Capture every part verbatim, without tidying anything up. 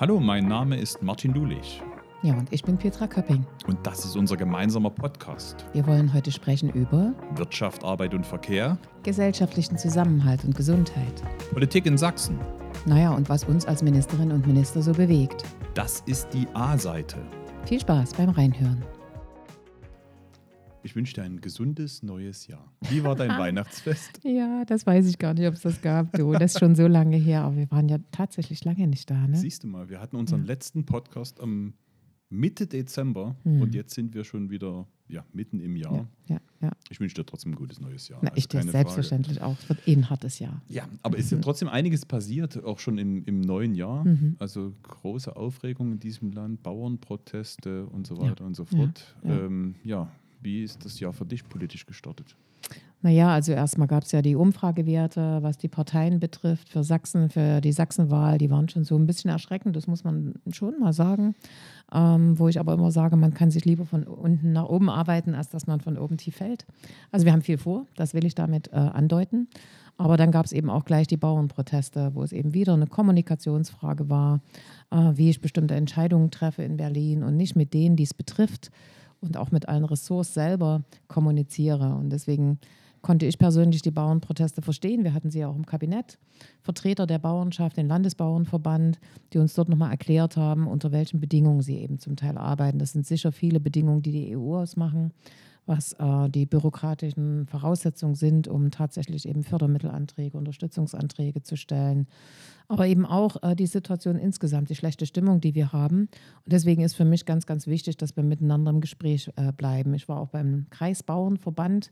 Hallo, mein Name ist Martin Dulich. Ja, und ich bin Petra Köpping. Und das ist unser gemeinsamer Podcast. Wir wollen heute sprechen über Wirtschaft, Arbeit und Verkehr, gesellschaftlichen Zusammenhalt und Gesundheit. Politik in Sachsen. Naja, und was uns als Ministerinnen und Minister so bewegt. Das ist die A-Seite. Viel Spaß beim Reinhören. Ich wünsche dir ein gesundes neues Jahr. Wie war dein Weihnachtsfest? Ja, das weiß ich gar nicht, ob es das gab. Du, das ist schon so lange her, aber wir waren ja tatsächlich lange nicht da, ne? Siehst du mal, wir hatten unseren Ja. letzten Podcast am Mitte Dezember Hm. und jetzt sind wir schon wieder ja, mitten im Jahr. Ja, ja, ja. Ich wünsche dir trotzdem ein gutes neues Jahr. Na, also ich dir keine selbstverständlich auch. Es wird eh ein hartes Jahr. Frage. Ja, aber es ist ja trotzdem einiges passiert, auch schon im, im neuen Jahr. Mhm. Also große Aufregung in diesem Land, Bauernproteste und so weiter und so Ja, fort. ja. Ähm, ja, wie ist das Jahr für dich politisch gestartet? Naja, also erstmal gab es ja die Umfragewerte, was die Parteien betrifft, für Sachsen, für die Sachsenwahl, die waren schon so ein bisschen erschreckend, das muss man schon mal sagen. Ähm, wo ich aber immer sage, man kann sich lieber von unten nach oben arbeiten, als dass man von oben tief fällt. Also wir haben viel vor, das will ich damit äh, andeuten. Aber dann gab es eben auch gleich die Bauernproteste, wo es eben wieder eine Kommunikationsfrage war, äh, wie ich bestimmte Entscheidungen treffe in Berlin und nicht mit denen, die es betrifft und auch mit allen Ressorts selber kommuniziere. Und deswegen konnte ich persönlich die Bauernproteste verstehen. Wir hatten sie ja auch im Kabinett. Vertreter der Bauernschaft, den Landesbauernverband, die uns dort nochmal erklärt haben, unter welchen Bedingungen sie eben zum Teil arbeiten. Das sind sicher viele Bedingungen, die die E U ausmachen, was äh, die bürokratischen Voraussetzungen sind, um tatsächlich eben Fördermittelanträge, Unterstützungsanträge zu stellen. Aber eben auch äh, die Situation insgesamt, die schlechte Stimmung, die wir haben. Und deswegen ist für mich ganz, ganz wichtig, dass wir miteinander im Gespräch äh, bleiben. Ich war auch beim Kreisbauernverband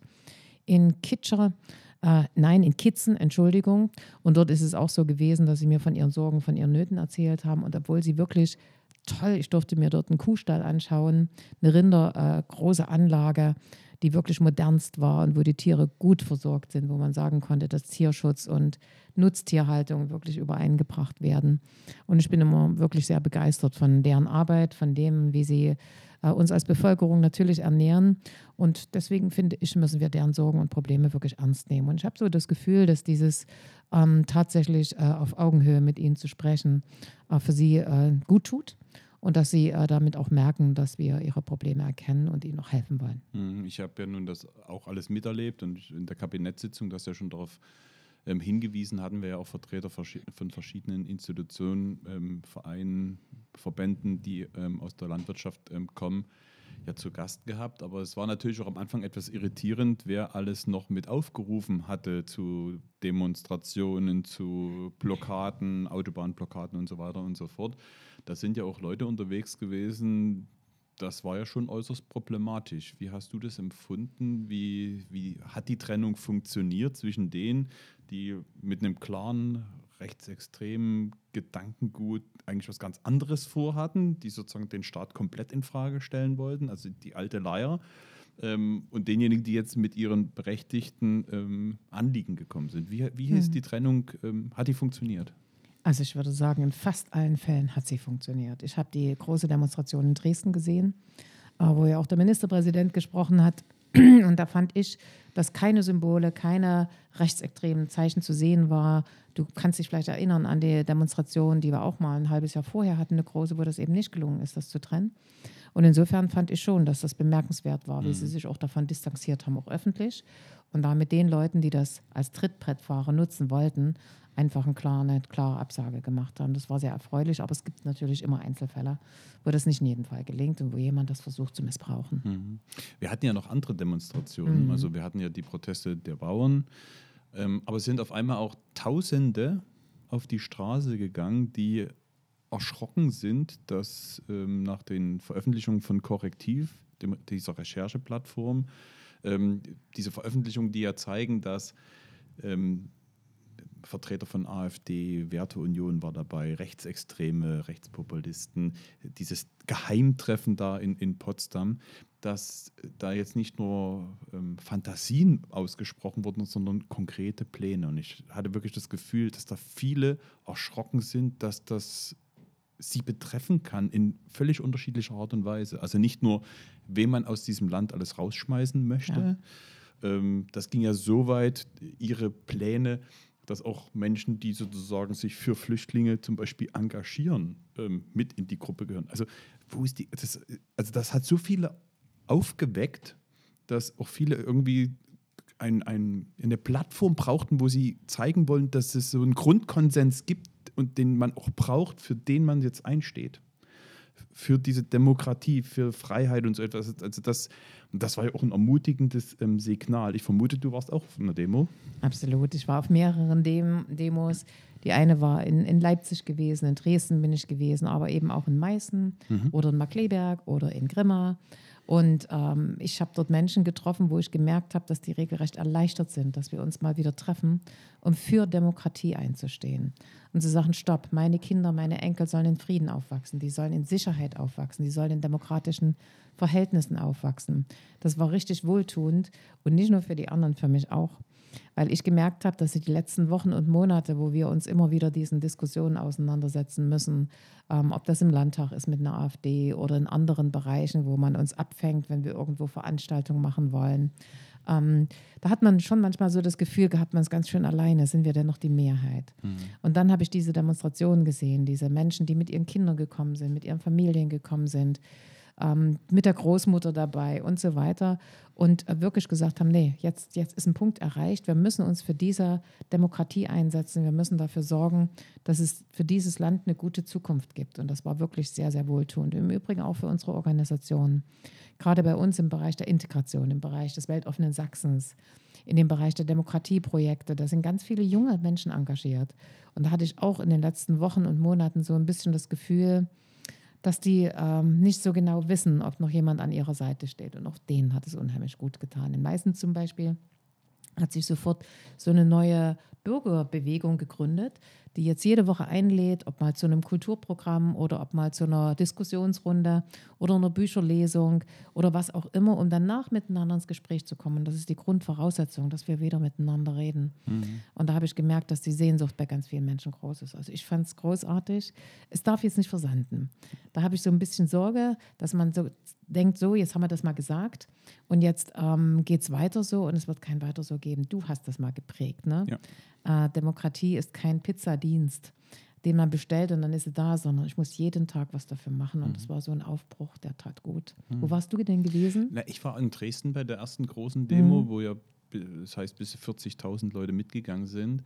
in Kitscher, äh, nein, in Kitzen, Entschuldigung. Und dort ist es auch so gewesen, dass sie mir von ihren Sorgen, von ihren Nöten erzählt haben. Und obwohl sie wirklich toll, ich durfte mir dort einen Kuhstall anschauen, eine Rinder, äh, große Anlage, die wirklich modernst war und wo die Tiere gut versorgt sind, wo man sagen konnte, dass Tierschutz und Nutztierhaltung wirklich übereingebracht werden. Und ich bin immer wirklich sehr begeistert von deren Arbeit, von dem, wie sie äh, uns als Bevölkerung natürlich ernähren. Und deswegen finde ich, müssen wir deren Sorgen und Probleme wirklich ernst nehmen. Und ich habe so das Gefühl, dass dieses ähm, tatsächlich äh, auf Augenhöhe mit ihnen zu sprechen, äh, für sie äh, gut tut. Und dass sie äh, damit auch merken, dass wir ihre Probleme erkennen und ihnen auch helfen wollen. Hm, Ich habe ja nun das auch alles miterlebt und in der Kabinettssitzung, das ja schon darauf ähm, hingewiesen, hatten wir ja auch Vertreter verschi- von verschiedenen Institutionen, ähm, Vereinen, Verbänden, die ähm, aus der Landwirtschaft ähm, kommen, ja zu Gast gehabt. Aber es war natürlich auch am Anfang etwas irritierend, wer alles noch mit aufgerufen hatte zu Demonstrationen, zu Blockaden, Autobahnblockaden und so weiter und so fort. Da sind ja auch Leute unterwegs gewesen, das war ja schon äußerst problematisch. Wie hast du das empfunden? Wie, wie hat die Trennung funktioniert zwischen denen, die mit einem klaren, rechtsextremen Gedankengut eigentlich was ganz anderes vorhatten, die sozusagen den Staat komplett in Frage stellen wollten, also die alte Leier, ähm, und denjenigen, die jetzt mit ihren berechtigten ähm, Anliegen gekommen sind? Wie, wie ist die Trennung, ähm, hat die funktioniert? Also ich würde sagen, in fast allen Fällen hat sie funktioniert. Ich habe die große Demonstration in Dresden gesehen, äh, wo ja auch der Ministerpräsident gesprochen hat. Und da fand ich, dass keine Symbole, keine rechtsextremen Zeichen zu sehen war. Du kannst dich vielleicht erinnern an die Demonstration, die wir auch mal ein halbes Jahr vorher hatten, eine große, wo das eben nicht gelungen ist, das zu trennen. Und insofern fand ich schon, dass das bemerkenswert war, wie sie sich auch davon distanziert haben, auch öffentlich. Und da mit den Leuten, die das als Trittbrettfahrer nutzen wollten, einfach eine klare, eine klare Absage gemacht haben. Das war sehr erfreulich, aber es gibt natürlich immer Einzelfälle, wo das nicht in jedem Fall gelingt und wo jemand das versucht zu missbrauchen. Mhm. Wir hatten ja noch andere Demonstrationen. Mhm. Also wir hatten ja die Proteste der Bauern, ähm, aber es sind auf einmal auch Tausende auf die Straße gegangen, die erschrocken sind, dass ähm, nach den Veröffentlichungen von Korrektiv, dem, dieser Rechercheplattform, ähm, diese Veröffentlichungen, die ja zeigen, dass ähm, Vertreter von AfD, Werteunion war dabei, Rechtsextreme, Rechtspopulisten, dieses Geheimtreffen da in, in Potsdam, dass da jetzt nicht nur ähm, Fantasien ausgesprochen wurden, sondern konkrete Pläne. Und ich hatte wirklich das Gefühl, dass da viele erschrocken sind, dass das sie betreffen kann in völlig unterschiedlicher Art und Weise. Also nicht nur, wen man aus diesem Land alles rausschmeißen möchte. Ja. Ähm, das ging ja so weit, ihre Pläne, dass auch Menschen, die sozusagen sich für Flüchtlinge zum Beispiel engagieren, ähm, mit in die Gruppe gehören. Also, wo ist die, das, also das hat so viele aufgeweckt, dass auch viele irgendwie ein, ein, eine Plattform brauchten, wo sie zeigen wollen, dass es so einen Grundkonsens gibt und den man auch braucht, für den man jetzt einsteht. Für diese Demokratie, für Freiheit und so etwas. Also das, das war ja auch ein ermutigendes ähm, Signal. Ich vermute, du warst auch auf einer Demo. Absolut. Ich war auf mehreren Dem- Demos. Die eine war in, in Leipzig gewesen, in Dresden bin ich gewesen, aber eben auch in Meißen mhm. oder in Markkleeberg oder in Grimma. Und ähm, ich habe dort Menschen getroffen, wo ich gemerkt habe, dass die regelrecht erleichtert sind, dass wir uns mal wieder treffen, um für Demokratie einzustehen. Und sie sagen, stopp, meine Kinder, meine Enkel sollen in Frieden aufwachsen, die sollen in Sicherheit aufwachsen, die sollen in demokratischen Verhältnissen aufwachsen. Das war richtig wohltuend und nicht nur für die anderen, für mich auch. Weil ich gemerkt habe, dass ich die letzten Wochen und Monate, wo wir uns immer wieder diesen Diskussionen auseinandersetzen müssen, ähm, ob das im Landtag ist mit einer AfD oder in anderen Bereichen, wo man uns abfängt, wenn wir irgendwo Veranstaltungen machen wollen, ähm, da hat man schon manchmal so das Gefühl gehabt, man ist ganz schön alleine, sind wir denn noch die Mehrheit? Mhm. Und dann habe ich diese Demonstrationen gesehen, diese Menschen, die mit ihren Kindern gekommen sind, mit ihren Familien gekommen sind, ähm, mit der Großmutter dabei und so weiter und äh, wirklich gesagt haben, nee, jetzt, jetzt ist ein Punkt erreicht, wir müssen uns für diese Demokratie einsetzen, wir müssen dafür sorgen, dass es für dieses Land eine gute Zukunft gibt und das war wirklich sehr, sehr wohltuend. Im Übrigen auch für unsere Organisation, gerade bei uns im Bereich der Integration, im Bereich des weltoffenen Sachsens, in dem Bereich der Demokratieprojekte, da sind ganz viele junge Menschen engagiert und da hatte ich auch in den letzten Wochen und Monaten so ein bisschen das Gefühl, dass die ähm, nicht so genau wissen, ob noch jemand an ihrer Seite steht. Und auch denen hat es unheimlich gut getan. In Meißen zum Beispiel hat sich sofort so eine neue Bürgerbewegung gegründet, die jetzt jede Woche einlädt, ob mal zu einem Kulturprogramm oder ob mal zu einer Diskussionsrunde oder einer Bücherlesung oder was auch immer, um danach miteinander ins Gespräch zu kommen. Das ist die Grundvoraussetzung, dass wir wieder miteinander reden. Mhm. Und da habe ich gemerkt, dass die Sehnsucht bei ganz vielen Menschen groß ist. Also ich fand es großartig. Es darf jetzt nicht versanden. Da habe ich so ein bisschen Sorge, dass man so denkt, so, jetzt haben wir das mal gesagt und jetzt ähm, geht es weiter so und es wird kein weiter so geben. Du hast das mal geprägt, ne? Ja. Äh, Demokratie ist kein Pizzadienst, den man bestellt und dann ist sie da, sondern ich muss jeden Tag was dafür machen und mhm. das war so ein Aufbruch, der tat gut. Mhm. Wo warst du denn gewesen? Na, ich war in Dresden bei der ersten großen Demo, mhm. wo ja, das heißt, bis vierzigtausend Leute mitgegangen sind.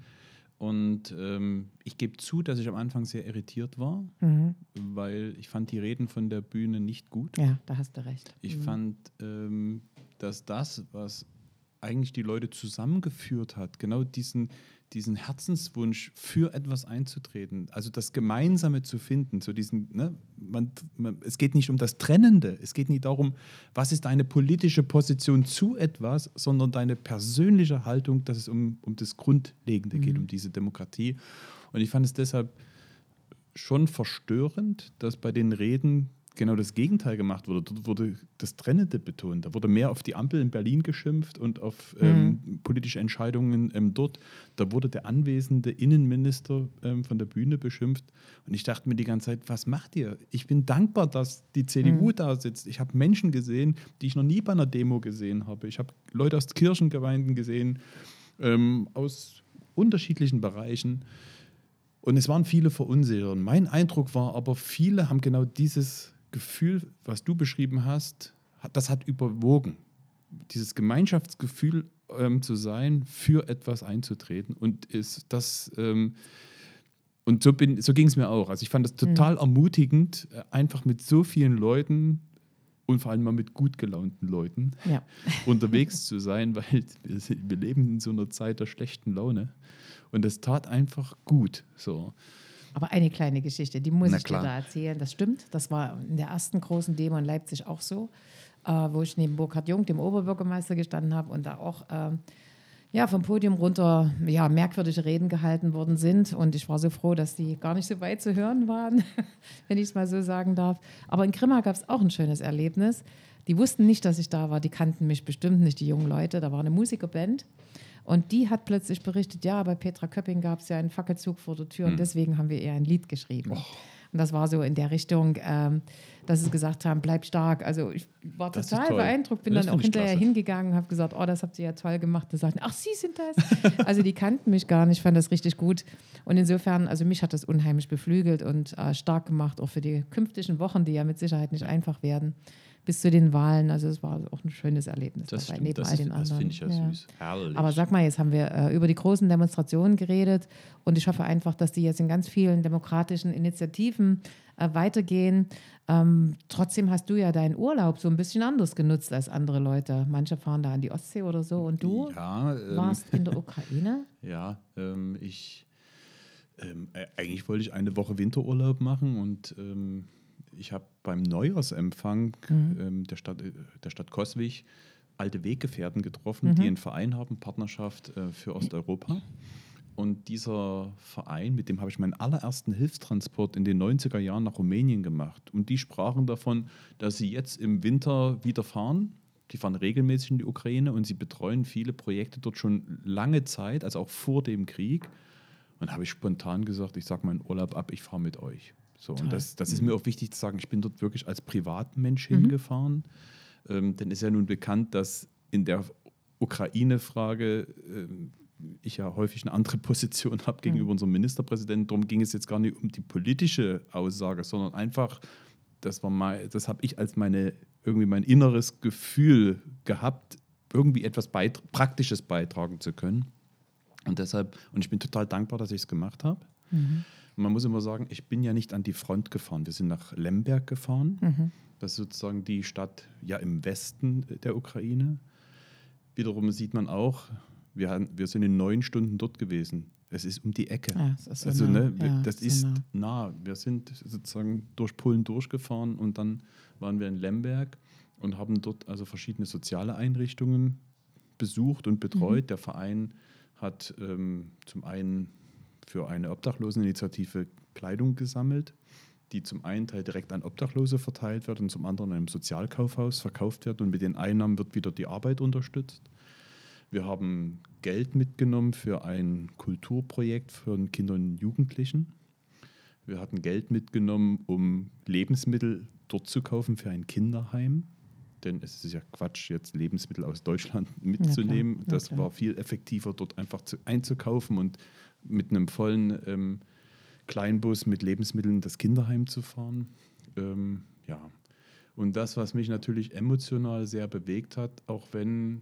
Und ähm, ich gebe zu, dass ich am Anfang sehr irritiert war, mhm. weil ich fand die Reden von der Bühne nicht gut. Ja, da hast du recht. Ich mhm. fand, ähm, dass das, was eigentlich die Leute zusammengeführt hat, genau diesen, diesen Herzenswunsch, für etwas einzutreten, also das Gemeinsame zu finden, so diesen, ne, man, man, es geht nicht um das Trennende, es geht nicht darum, was ist deine politische Position zu etwas, sondern deine persönliche Haltung, dass es um, um das Grundlegende mhm. geht, um diese Demokratie. Und ich fand es deshalb schon verstörend, dass bei den Reden genau das Gegenteil gemacht wurde. Dort wurde das Trennende betont. Da wurde mehr auf die Ampel in Berlin geschimpft und auf mhm. ähm, politische Entscheidungen ähm, dort. Da wurde der anwesende Innenminister ähm, von der Bühne beschimpft. Und ich dachte mir die ganze Zeit, was macht ihr? Ich bin dankbar, dass die C D U mhm. da sitzt. Ich habe Menschen gesehen, die ich noch nie bei einer Demo gesehen habe. Ich habe Leute aus Kirchengemeinden gesehen, ähm, aus unterschiedlichen Bereichen. Und es waren viele verunsichert. Mein Eindruck war aber, viele haben genau dieses Gefühl, was du beschrieben hast, das hat überwogen. Dieses Gemeinschaftsgefühl ähm, zu sein, für etwas einzutreten. Und ist das ähm, und so, bin, so ging es mir auch. Also ich fand das total mhm. ermutigend, einfach mit so vielen Leuten und vor allem mal mit gut gelaunten Leuten ja. unterwegs zu sein, weil wir, wir leben in so einer Zeit der schlechten Laune. Und das tat einfach gut. So. Aber eine kleine Geschichte, die muss ich dir da erzählen. Das stimmt, das war in der ersten großen Demo in Leipzig auch so, äh, wo ich neben Burkhard Jung, dem Oberbürgermeister, gestanden habe und da auch äh, ja, vom Podium runter ja, merkwürdige Reden gehalten worden sind. Und ich war so froh, dass die gar nicht so weit zu hören waren, wenn ich es mal so sagen darf. Aber in Grimma gab es auch ein schönes Erlebnis. Die wussten nicht, dass ich da war, die kannten mich bestimmt nicht, die jungen Leute. Da war eine Musikerband. Und die hat plötzlich berichtet, ja, bei Petra Köpping gab es ja einen Fackelzug vor der Tür hm. und deswegen haben wir ihr ein Lied geschrieben. Oh. Und das war so in der Richtung, ähm, dass sie gesagt haben, bleib stark. Also ich war Das ist total toll. beeindruckt, bin Das dann auch finde ich hinterher klasse. hingegangen und habe gesagt, oh, das habt ihr ja toll gemacht. Die sagten, ach, Sie sind das. Also die kannten mich gar nicht, fand das richtig gut. Und insofern, also mich hat das unheimlich beflügelt und äh, stark gemacht, auch für die künftigen Wochen, die ja mit Sicherheit nicht einfach werden, bis zu den Wahlen. Also es war auch ein schönes Erlebnis Das dabei, stimmt, neben das, all ist, den das anderen. finde ich ja, Ja. süß. Herrlich. Aber sag mal, jetzt haben wir äh, über die großen Demonstrationen geredet und ich hoffe einfach, dass die jetzt in ganz vielen demokratischen Initiativen äh, weitergehen. Ähm, trotzdem hast du ja deinen Urlaub so ein bisschen anders genutzt als andere Leute. Manche fahren da an die Ostsee oder so und du ja, ähm, warst in der Ukraine. ja ähm, ich ähm, äh, eigentlich wollte ich eine Woche Winterurlaub machen und ähm, ich habe beim Neujahrsempfang Mhm. ähm, der, Stadt, äh, der Stadt Coswig alte Weggefährten getroffen, Mhm. die einen Verein haben, Partnerschaft äh, für Osteuropa. Und dieser Verein, mit dem habe ich meinen allerersten Hilfstransport in den neunziger Jahren nach Rumänien gemacht. Und die sprachen davon, dass sie jetzt im Winter wieder fahren. Die fahren regelmäßig in die Ukraine und sie betreuen viele Projekte dort schon lange Zeit, also auch vor dem Krieg. Und habe ich spontan gesagt, ich sage meinen Urlaub ab, ich fahre mit euch. So, und das, das ist mir auch wichtig zu sagen, ich bin dort wirklich als Privatmensch Mhm. hingefahren. Ähm, denn es ist ja nun bekannt, dass in der Ukraine-Frage ähm, ich ja häufig eine andere Position habe gegenüber Mhm. unserem Ministerpräsidenten. Darum ging es jetzt gar nicht um die politische Aussage, sondern einfach, das war mal, das habe ich als meine, irgendwie mein inneres Gefühl gehabt, irgendwie etwas beit- Praktisches beitragen zu können. Und deshalb, und ich bin total dankbar, dass ich es gemacht habe. Mhm. Und man muss immer sagen, ich bin ja nicht an die Front gefahren. Wir sind nach Lemberg gefahren. Mhm. Das ist sozusagen die Stadt ja im Westen der Ukraine. Wiederum sieht man auch, wir, haben, wir sind in neun Stunden dort gewesen. Es ist um die Ecke. Ja, es ist so also, nah. ne, wir- Ja, das so ist nah. nah. Wir sind sozusagen durch Polen durchgefahren und dann waren wir in Lemberg und haben dort also verschiedene soziale Einrichtungen besucht und betreut. Mhm. Der Verein hat ähm, zum einen für eine Obdachloseninitiative Kleidung gesammelt, die zum einen Teil direkt an Obdachlose verteilt wird und zum anderen in einem Sozialkaufhaus verkauft wird und mit den Einnahmen wird wieder die Arbeit unterstützt. Wir haben Geld mitgenommen für ein Kulturprojekt für Kinder und Jugendlichen. Wir hatten Geld mitgenommen, um Lebensmittel dort zu kaufen für ein Kinderheim. Denn es ist ja Quatsch, jetzt Lebensmittel aus Deutschland mitzunehmen. Ja, das klar. war viel effektiver, dort einfach zu, einzukaufen und mit einem vollen ähm, Kleinbus mit Lebensmitteln das Kinderheim zu fahren. Ähm, ja. Und das, was mich natürlich emotional sehr bewegt hat, auch wenn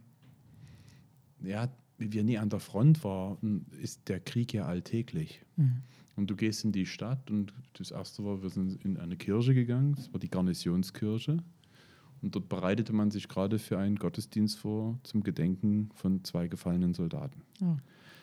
ja, wir nie an der Front waren, ist der Krieg ja alltäglich. Mhm. Und du gehst in die Stadt und das erste war, wir sind in eine Kirche gegangen, das war die Garnisonskirche. Und dort bereitete man sich gerade für einen Gottesdienst vor zum Gedenken von zwei gefallenen Soldaten. Ja.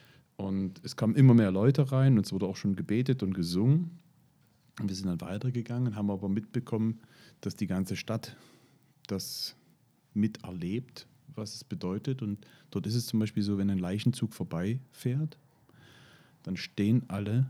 Und es kamen immer mehr Leute rein und es wurde auch schon gebetet und gesungen. Und wir sind dann weitergegangen, haben aber mitbekommen, dass die ganze Stadt das miterlebt, was es bedeutet. Und dort ist es zum Beispiel so, wenn ein Leichenzug vorbeifährt, dann stehen alle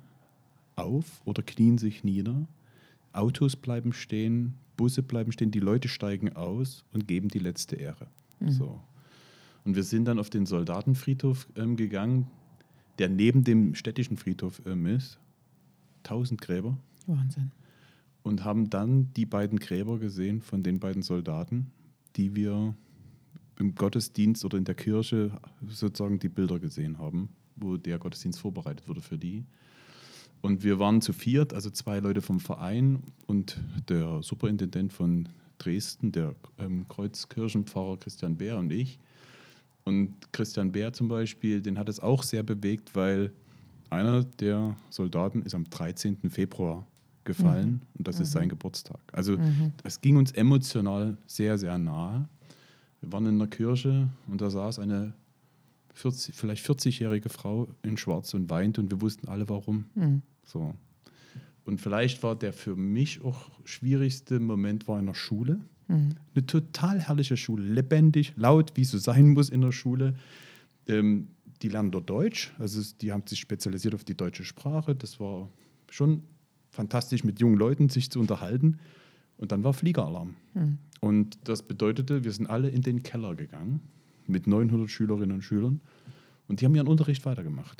auf oder knien sich nieder. Autos bleiben stehen, Busse bleiben stehen, die Leute steigen aus und geben die letzte Ehre. Mhm. So. Und wir sind dann auf den Soldatenfriedhof ähm, gegangen, der neben dem städtischen Friedhof ähm, ist. Tausend Gräber. Wahnsinn. Und haben dann die beiden Gräber gesehen von den beiden Soldaten, die wir im Gottesdienst oder in der Kirche sozusagen die Bilder gesehen haben, wo der Gottesdienst vorbereitet wurde für die. Und wir waren zu viert, also zwei Leute vom Verein und der Superintendent von Dresden, der ähm, Kreuzkirchenpfarrer Christian Bär und ich. Und Christian Bär zum Beispiel, den hat es auch sehr bewegt, weil einer der Soldaten ist am dreizehnten Februar gefallen Mhm. und das Mhm. ist sein Geburtstag. Also Mhm. es ging uns emotional sehr, sehr nahe. Wir waren in der Kirche und da saß eine vierzig, vielleicht vierzigjährige Frau in Schwarz und weint und wir wussten alle, warum. Mhm. So. Und vielleicht war der für mich auch schwierigste Moment war in der Schule. Mhm. Eine total herrliche Schule, lebendig, laut, wie es so sein muss in der Schule. Ähm, die lernen dort Deutsch, also es- die haben sich spezialisiert auf die deutsche Sprache. Das war schon fantastisch, mit jungen Leuten sich zu unterhalten. Und dann war Fliegeralarm. Mhm. Und das bedeutete, wir sind alle in den Keller gegangen mit neunhundert Schülerinnen und Schülern und die haben ihren Unterricht weitergemacht.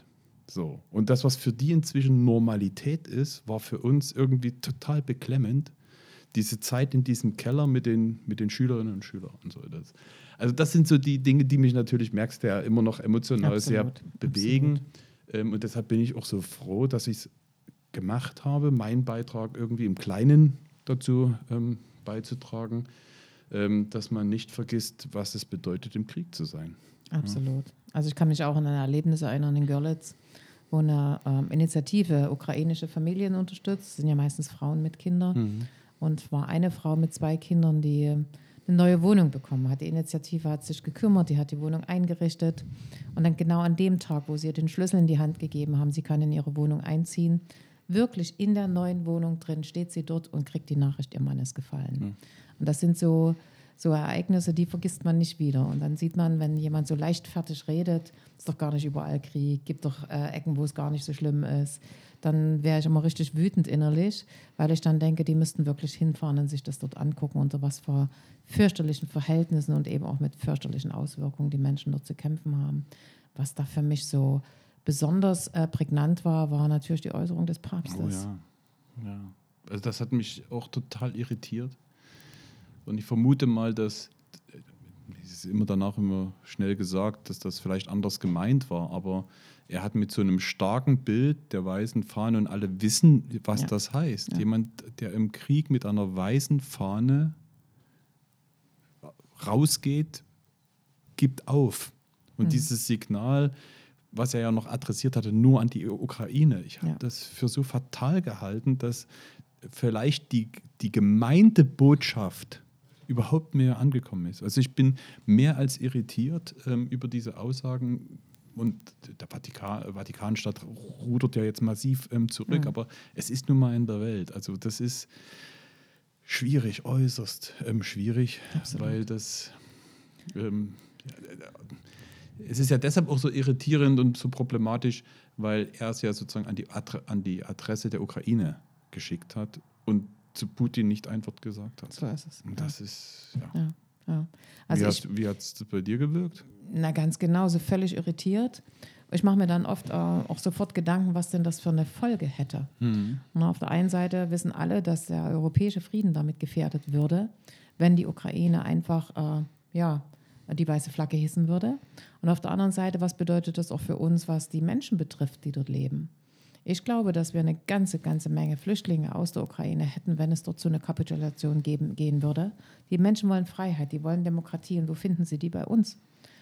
So. Und das, was für die inzwischen Normalität ist, war für uns irgendwie total beklemmend. Diese Zeit in diesem Keller mit den, mit den Schülerinnen und Schülern und so. Das. Also das sind so die Dinge, die mich natürlich, merkst du ja, immer noch emotional Absolut, sehr bewegen. absolut. Ähm, und deshalb bin ich auch so froh, dass ich es gemacht habe, meinen Beitrag irgendwie im Kleinen dazu ähm, beizutragen, ähm, dass man nicht vergisst, was es bedeutet, im Krieg zu sein. Absolut. Also ich kann mich auch an ein Erlebnis erinnern in Görlitz, wo eine ähm, Initiative ukrainische Familien unterstützt. Das sind ja meistens Frauen mit Kindern. Mhm. Und war eine Frau mit zwei Kindern, die eine neue Wohnung bekommen hat. Die Initiative hat sich gekümmert, die hat die Wohnung eingerichtet. Und dann genau an dem Tag, wo sie ihr den Schlüssel in die Hand gegeben haben, sie kann in ihre Wohnung einziehen, wirklich in der neuen Wohnung drin steht sie dort und kriegt die Nachricht, ihr Mann ist gefallen. Mhm. Und das sind so, so Ereignisse, die vergisst man nicht wieder. Und dann sieht man, wenn jemand so leichtfertig redet, ist doch gar nicht überall Krieg, gibt doch äh, Ecken, wo es gar nicht so schlimm ist, dann wäre ich immer richtig wütend innerlich, weil ich dann denke, die müssten wirklich hinfahren und sich das dort angucken, unter was für fürchterlichen Verhältnissen und eben auch mit fürchterlichen Auswirkungen die Menschen dort zu kämpfen haben. Was da für mich so besonders äh, prägnant war, war natürlich die Äußerung des Papstes. Oh ja. Ja. Also das hat mich auch total irritiert. Und ich vermute mal, dass, es ist immer danach immer schnell gesagt, dass das vielleicht anders gemeint war, aber er hat mit so einem starken Bild der weißen Fahne, und alle wissen, was ja. das heißt. Ja. Jemand, der im Krieg mit einer weißen Fahne rausgeht, gibt auf. Und mhm. dieses Signal, was er ja noch adressiert hatte, nur an die Ukraine. Ich habe ja. das für so fatal gehalten, dass vielleicht die, die gemeinte Botschaft überhaupt mehr angekommen ist. Also ich bin mehr als irritiert ähm, über diese Aussagen. Und der Vatikan, Vatikanstadt rudert ja jetzt massiv ähm, zurück, mhm. aber es ist nun mal in der Welt. Also das ist schwierig, äußerst ähm, schwierig, Absolut. weil das ähm, es ist ja deshalb auch so irritierend und so problematisch, weil er es ja sozusagen an die, Adre- an die Adresse der Ukraine geschickt hat und zu Putin nicht ein Wort gesagt hat. So ist es. Und das ja. ist, ja. ja, ja. Also wie hat es bei dir gewirkt? Na, ganz genau, so völlig irritiert. Ich mache mir dann oft äh, auch sofort Gedanken, was denn das für eine Folge hätte. Mhm. Und auf der einen Seite wissen alle, dass der europäische Frieden damit gefährdet würde, wenn die Ukraine einfach äh, ja, die weiße Flagge hissen würde. Und auf der anderen Seite, was bedeutet das auch für uns, was die Menschen betrifft, die dort leben? Ich glaube, dass wir eine ganze, ganze Menge Flüchtlinge aus der Ukraine hätten, wenn es dort so eine Kapitulation geben, gehen würde. Die Menschen wollen Freiheit, die wollen Demokratie. Und wo finden sie die? Bei uns.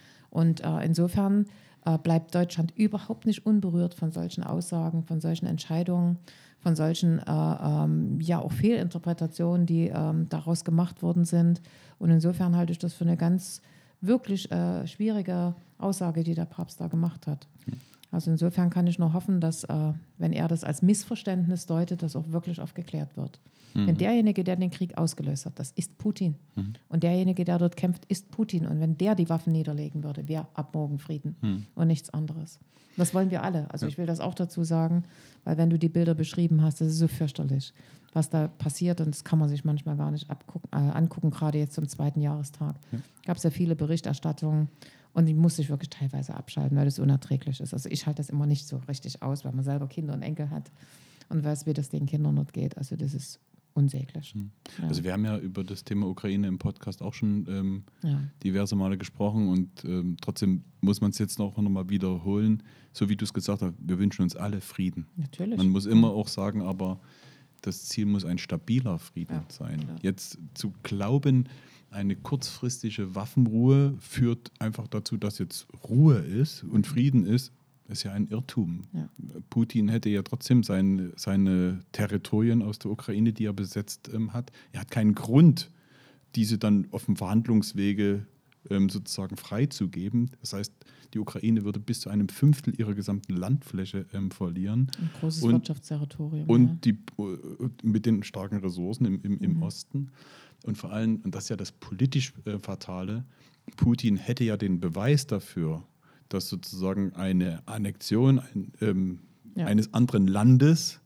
Und äh, insofern äh, bleibt Deutschland überhaupt nicht unberührt von solchen Aussagen, von solchen Entscheidungen, von solchen äh, ähm, ja auch Fehlinterpretationen, die ähm, daraus gemacht worden sind. Und insofern halte ich das für eine ganz wirklich äh, schwierige Aussage, die der Papst da gemacht hat. Also insofern kann ich nur hoffen, dass, äh, wenn er das als Missverständnis deutet, das auch wirklich aufgeklärt wird. Mhm. Denn derjenige, der den Krieg ausgelöst hat, das ist Putin. Mhm. Und derjenige, der dort kämpft, ist Putin. Und wenn der die Waffen niederlegen würde, wäre ab morgen Frieden mhm. und nichts anderes. Das wollen wir alle. Also ja. ich will das auch dazu sagen, weil wenn du die Bilder beschrieben hast, das ist so fürchterlich, was da passiert. Und das kann man sich manchmal gar nicht abgucken, äh, angucken, gerade jetzt zum zweiten Jahrestag. Ja. Gab es ja viele Berichterstattungen. Und die musste ich wirklich teilweise abschalten, weil das unerträglich ist. Also ich halte das immer nicht so richtig aus, weil man selber Kinder und Enkel hat und weiß, wie das den Kindern dort geht. Also das ist unsäglich. Mhm. Ja. Also wir haben ja über das Thema Ukraine im Podcast auch schon ähm, ja. diverse Male gesprochen und ähm, trotzdem muss man es jetzt noch, noch mal wiederholen. So wie du es gesagt hast, wir wünschen uns alle Frieden. Natürlich. Man muss immer auch sagen, aber das Ziel muss ein stabiler Frieden ja. sein. Ja. Jetzt zu glauben, eine kurzfristige Waffenruhe führt einfach dazu, dass jetzt Ruhe ist und Frieden ist, ist ja ein Irrtum. Ja. Putin hätte ja trotzdem sein, seine Territorien aus der Ukraine, die er besetzt ähm, hat. Er hat keinen Grund, diese dann auf dem Verhandlungswege ähm, sozusagen freizugeben. Das heißt, die Ukraine würde bis zu einem Fünftel ihrer gesamten Landfläche ähm, verlieren. Ein großes und, Wirtschaftsterritorium. Und ja. die, mit den starken Ressourcen im, im, im mhm. Osten. Und vor allem, und das ist ja das politisch äh, Fatale, Putin hätte ja den Beweis dafür, dass sozusagen eine Annexion ein, ähm, ja. eines anderen Landes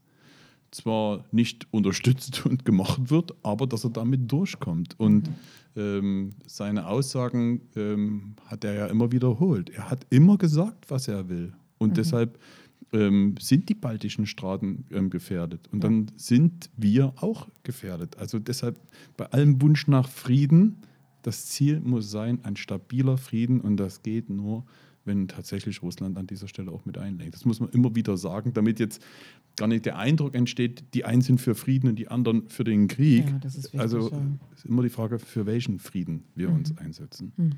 zwar nicht unterstützt und gemacht wird, aber dass er damit durchkommt. Und mhm. ähm, seine Aussagen ähm, hat er ja immer wiederholt. Er hat immer gesagt, was er will. Und mhm. deshalb ähm, sind die baltischen Staaten ähm, gefährdet. Und dann sind wir auch gefährdet. Also deshalb bei allem Wunsch nach Frieden, das Ziel muss sein, ein stabiler Frieden. Und das geht nur, wenn tatsächlich Russland an dieser Stelle auch mit einlenkt. Das muss man immer wieder sagen, damit jetzt gar nicht der Eindruck entsteht, die einen sind für Frieden und die anderen für den Krieg. Ja, das ist wichtig, also ja. ist immer die Frage, für welchen Frieden wir Mhm. uns einsetzen. Mhm.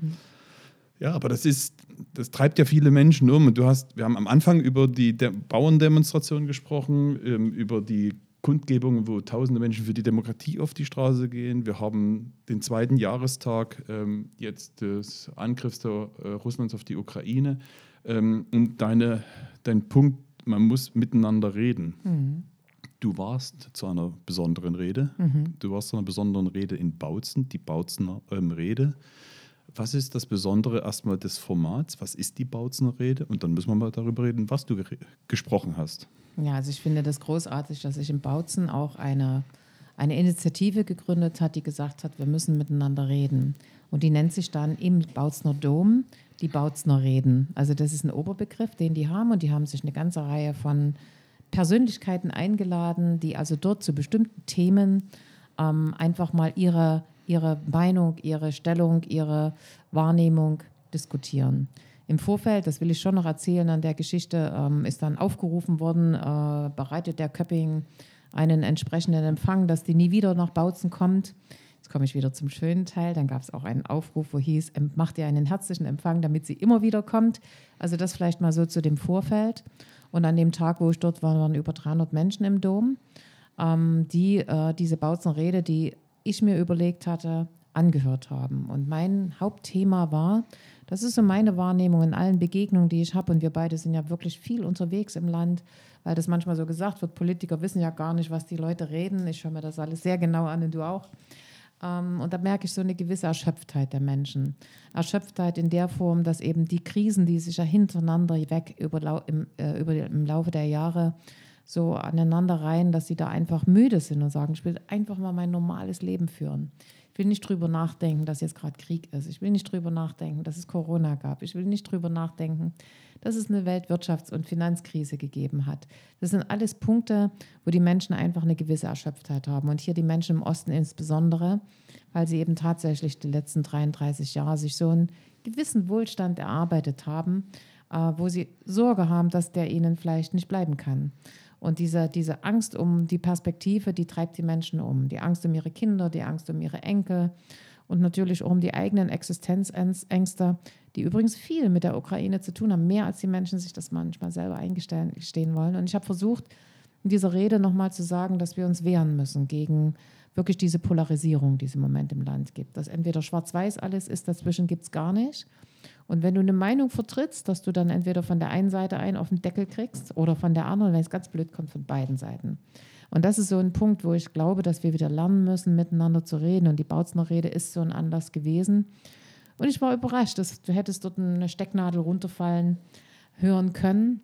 Ja, aber das ist, das treibt ja viele Menschen um. Und du hast, wir haben am Anfang über die De- Bauerndemonstration gesprochen, ähm, über die Kundgebungen, wo tausende Menschen für die Demokratie auf die Straße gehen. Wir haben den zweiten Jahrestag ähm, jetzt des Angriffs der, äh, Russlands auf die Ukraine. Ähm, und deine, dein Punkt, man muss miteinander reden. Mhm. Du warst zu einer besonderen Rede. Mhm. Du warst zu einer besonderen Rede in Bautzen, die Bautzener ähm, Rede. Was ist das Besondere erstmal des Formats? Was ist die Bautzener Rede? Und dann müssen wir mal darüber reden, was du gere- gesprochen hast. Ja, also ich finde das großartig, dass sich in Bautzen auch eine, eine Initiative gegründet hat, die gesagt hat, wir müssen miteinander reden. Und die nennt sich dann im Bautzener Dom die Bautzener Reden. Also das ist ein Oberbegriff, den die haben, und die haben sich eine ganze Reihe von Persönlichkeiten eingeladen, die also dort zu bestimmten Themen ähm, einfach mal ihre, ihre Meinung, ihre Stellung, ihre Wahrnehmung diskutieren. Im Vorfeld, das will ich schon noch erzählen an der Geschichte, ähm, ist dann aufgerufen worden, äh, bereitet der Köpping einen entsprechenden Empfang, dass die nie wieder nach Bautzen kommt. Jetzt komme ich wieder zum schönen Teil. Dann gab es auch einen Aufruf, wo hieß, ähm, macht ihr einen herzlichen Empfang, damit sie immer wieder kommt. Also das vielleicht mal so zu dem Vorfeld. Und an dem Tag, wo ich dort war, waren über dreihundert Menschen im Dom, ähm, die äh, diese Bautzener Rede, die ich mir überlegt hatte, angehört haben. Und mein Hauptthema war, das ist so meine Wahrnehmung in allen Begegnungen, die ich habe, und wir beide sind ja wirklich viel unterwegs im Land, weil das manchmal so gesagt wird, Politiker wissen ja gar nicht, was die Leute reden. Ich höre mir das alles sehr genau an, und du auch. Ähm, und da merke ich so eine gewisse Erschöpftheit der Menschen. Erschöpftheit in der Form, dass eben die Krisen, die sich ja hintereinander weg über, lau im, äh, über im Laufe der Jahre so aneinander reihen, dass sie da einfach müde sind und sagen, ich will einfach mal mein normales Leben führen. Ich will nicht drüber nachdenken, dass jetzt gerade Krieg ist. Ich will nicht drüber nachdenken, dass es Corona gab. Ich will nicht drüber nachdenken, dass es eine Weltwirtschafts- und Finanzkrise gegeben hat. Das sind alles Punkte, wo die Menschen einfach eine gewisse Erschöpftheit haben. Und hier die Menschen im Osten insbesondere, weil sie eben tatsächlich die letzten dreiunddreißig Jahre sich so einen gewissen Wohlstand erarbeitet haben, äh, wo sie Sorge haben, dass der ihnen vielleicht nicht bleiben kann. Und diese, diese Angst um die Perspektive, die treibt die Menschen um. Die Angst um ihre Kinder, die Angst um ihre Enkel und natürlich auch um die eigenen Existenzängste, die übrigens viel mit der Ukraine zu tun haben, mehr als die Menschen sich das manchmal selber eingestehen wollen. Und ich habe versucht, in dieser Rede nochmal zu sagen, dass wir uns wehren müssen gegen wirklich diese Polarisierung, die es im Moment im Land gibt. Dass entweder schwarz-weiß alles ist, dazwischen gibt es gar nicht. Und wenn du eine Meinung vertrittst, dass du dann entweder von der einen Seite einen auf den Deckel kriegst oder von der anderen, wenn es ganz blöd kommt, von beiden Seiten. Und das ist so ein Punkt, wo ich glaube, dass wir wieder lernen müssen, miteinander zu reden. Und die Bautzener Rede ist so ein Anlass gewesen. Und ich war überrascht, dass du hättest dort eine Stecknadel runterfallen hören können,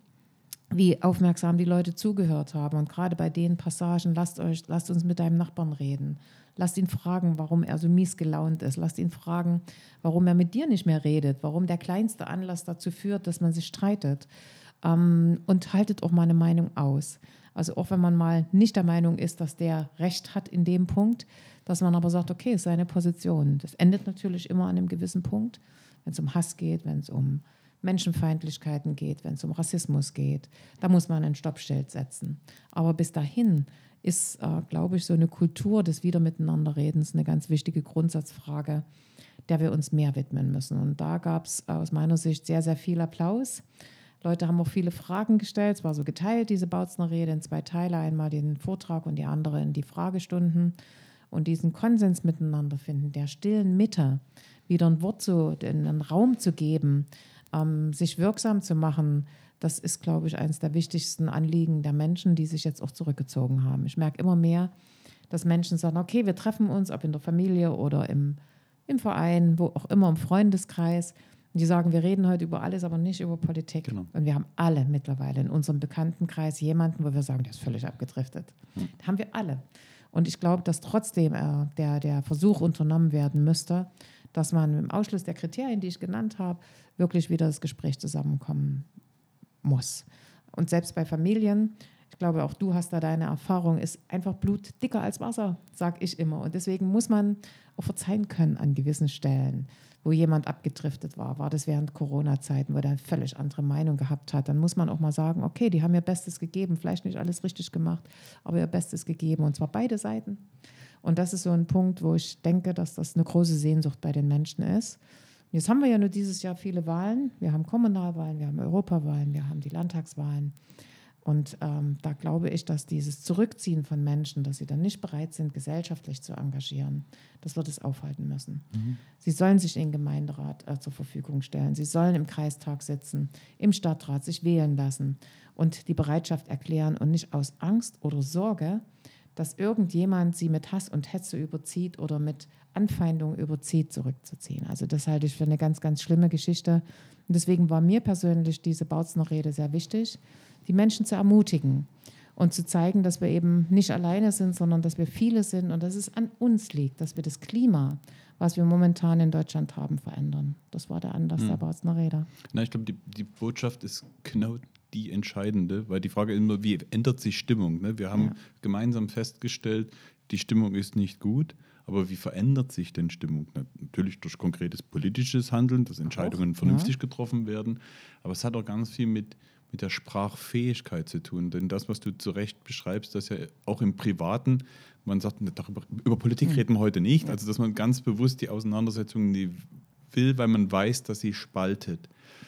wie aufmerksam die Leute zugehört haben. Und gerade bei den Passagen, lasst, euch, lasst uns mit deinem Nachbarn reden. Lasst ihn fragen, warum er so mies gelaunt ist. Lasst ihn fragen, warum er mit dir nicht mehr redet. Warum der kleinste Anlass dazu führt, dass man sich streitet. Ähm, und haltet auch mal eine Meinung aus. Also auch wenn man mal nicht der Meinung ist, dass der Recht hat in dem Punkt, dass man aber sagt, okay, ist seine Position. Das endet natürlich immer an einem gewissen Punkt, wenn es um Hass geht, wenn es um Menschenfeindlichkeiten geht, wenn es um Rassismus geht. Da muss man ein Stoppschild setzen. Aber bis dahin ist, äh, glaube ich, so eine Kultur des Wiedermiteinanderredens eine ganz wichtige Grundsatzfrage, der wir uns mehr widmen müssen. Und da gab es aus meiner Sicht sehr, sehr viel Applaus. Leute haben auch viele Fragen gestellt. Es war so geteilt, diese Bautzener Rede, in zwei Teile. Einmal den Vortrag und die andere in die Fragestunden. Und diesen Konsens miteinander finden, der stillen Mitte, wieder ein Wort zu, einen Raum zu geben, ähm, sich wirksam zu machen, das ist, glaube ich, eines der wichtigsten Anliegen der Menschen, die sich jetzt auch zurückgezogen haben. Ich merke immer mehr, dass Menschen sagen, okay, wir treffen uns, ob in der Familie oder im, im Verein, wo auch immer, im Freundeskreis. Und die sagen, wir reden heute über alles, aber nicht über Politik. Genau. Und wir haben alle mittlerweile in unserem Bekanntenkreis jemanden, wo wir sagen, der ist völlig abgedriftet. Hm. Das haben wir alle. Und ich glaube, dass trotzdem äh, der, der Versuch unternommen werden müsste, dass man im Ausschluss der Kriterien, die ich genannt habe, wirklich wieder das Gespräch zusammenkommen muss. Und selbst bei Familien, ich glaube, auch du hast da deine Erfahrung, ist einfach Blut dicker als Wasser, sage ich immer. Und deswegen muss man auch verzeihen können an gewissen Stellen, wo jemand abgedriftet war. War das während Corona-Zeiten, wo der eine völlig andere Meinung gehabt hat. Dann muss man auch mal sagen, okay, die haben ihr Bestes gegeben, vielleicht nicht alles richtig gemacht, aber ihr Bestes gegeben. Und zwar beide Seiten. Und das ist so ein Punkt, wo ich denke, dass das eine große Sehnsucht bei den Menschen ist. Jetzt haben wir ja nur dieses Jahr viele Wahlen. Wir haben Kommunalwahlen, wir haben Europawahlen, wir haben die Landtagswahlen. Und ähm, da glaube ich, dass dieses Zurückziehen von Menschen, dass sie dann nicht bereit sind, gesellschaftlich zu engagieren, das wird es aufhalten müssen. Mhm. Sie sollen sich in den Gemeinderat äh, zur Verfügung stellen. Sie sollen im Kreistag sitzen, im Stadtrat sich wählen lassen und die Bereitschaft erklären und nicht aus Angst oder Sorge, dass irgendjemand sie mit Hass und Hetze überzieht oder mit Anfeindung überzieht, zurückzuziehen. Also das halte ich für eine ganz, ganz schlimme Geschichte. Und deswegen war mir persönlich diese Bautzner Rede sehr wichtig, die Menschen zu ermutigen und zu zeigen, dass wir eben nicht alleine sind, sondern dass wir viele sind und dass es an uns liegt, dass wir das Klima, was wir momentan in Deutschland haben, verändern. Das war der Anlass hm. der Bautzner Rede. Na, ich glaube, die, die Botschaft ist genau die entscheidende, weil die Frage ist immer, wie ändert sich Stimmung? Ne? Wir haben ja. gemeinsam festgestellt, die Stimmung ist nicht gut, aber wie verändert sich denn Stimmung? Natürlich durch konkretes politisches Handeln, dass Entscheidungen auch, vernünftig ja. getroffen werden, aber es hat auch ganz viel mit mit der Sprachfähigkeit zu tun. Denn das, was du zu Recht beschreibst, dass ja auch im Privaten, man sagt, darüber, über Politik mhm. reden wir heute nicht, also dass man ganz bewusst die Auseinandersetzungen nie will, weil man weiß, dass sie spaltet.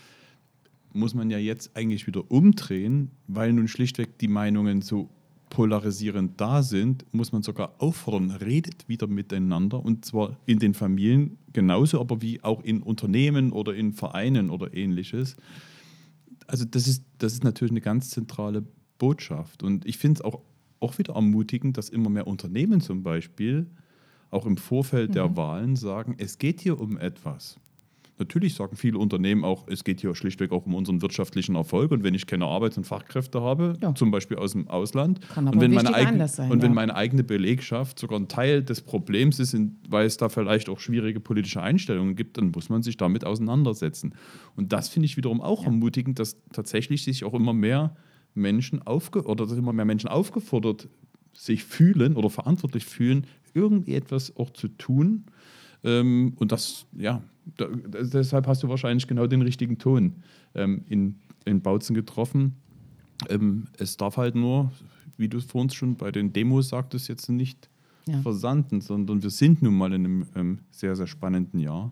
Muss man ja jetzt eigentlich wieder umdrehen, weil nun schlichtweg die Meinungen so polarisierend da sind, muss man sogar auffordern, redet wieder miteinander und zwar in den Familien genauso, aber wie auch in Unternehmen oder in Vereinen oder ähnliches. Also das ist, das ist natürlich eine ganz zentrale Botschaft. Und ich finde es auch, auch wieder ermutigend, dass immer mehr Unternehmen zum Beispiel auch im Vorfeld mhm. der Wahlen sagen, es geht hier um etwas. Natürlich sagen viele Unternehmen auch, es geht hier schlichtweg auch um unseren wirtschaftlichen Erfolg. Und wenn ich keine Arbeits- und Fachkräfte habe, ja. zum Beispiel aus dem Ausland, Kann aber und, wenn meine, eigen, sein, und ja. wenn meine eigene Belegschaft sogar ein Teil des Problems ist, weil es da vielleicht auch schwierige politische Einstellungen gibt, dann muss man sich damit auseinandersetzen. Und das finde ich wiederum auch ja. ermutigend, dass tatsächlich sich auch immer mehr Menschen aufge- oder dass immer mehr Menschen aufgefordert sich fühlen oder verantwortlich fühlen, irgendwie etwas auch zu tun. Ähm, und das, ja, da, deshalb hast du wahrscheinlich genau den richtigen Ton ähm, in, in Bautzen getroffen. Ähm, es darf halt nur, wie du vorhin schon bei den Demos sagtest, jetzt nicht ja. versanden, sondern wir sind nun mal in einem ähm, sehr, sehr spannenden Jahr.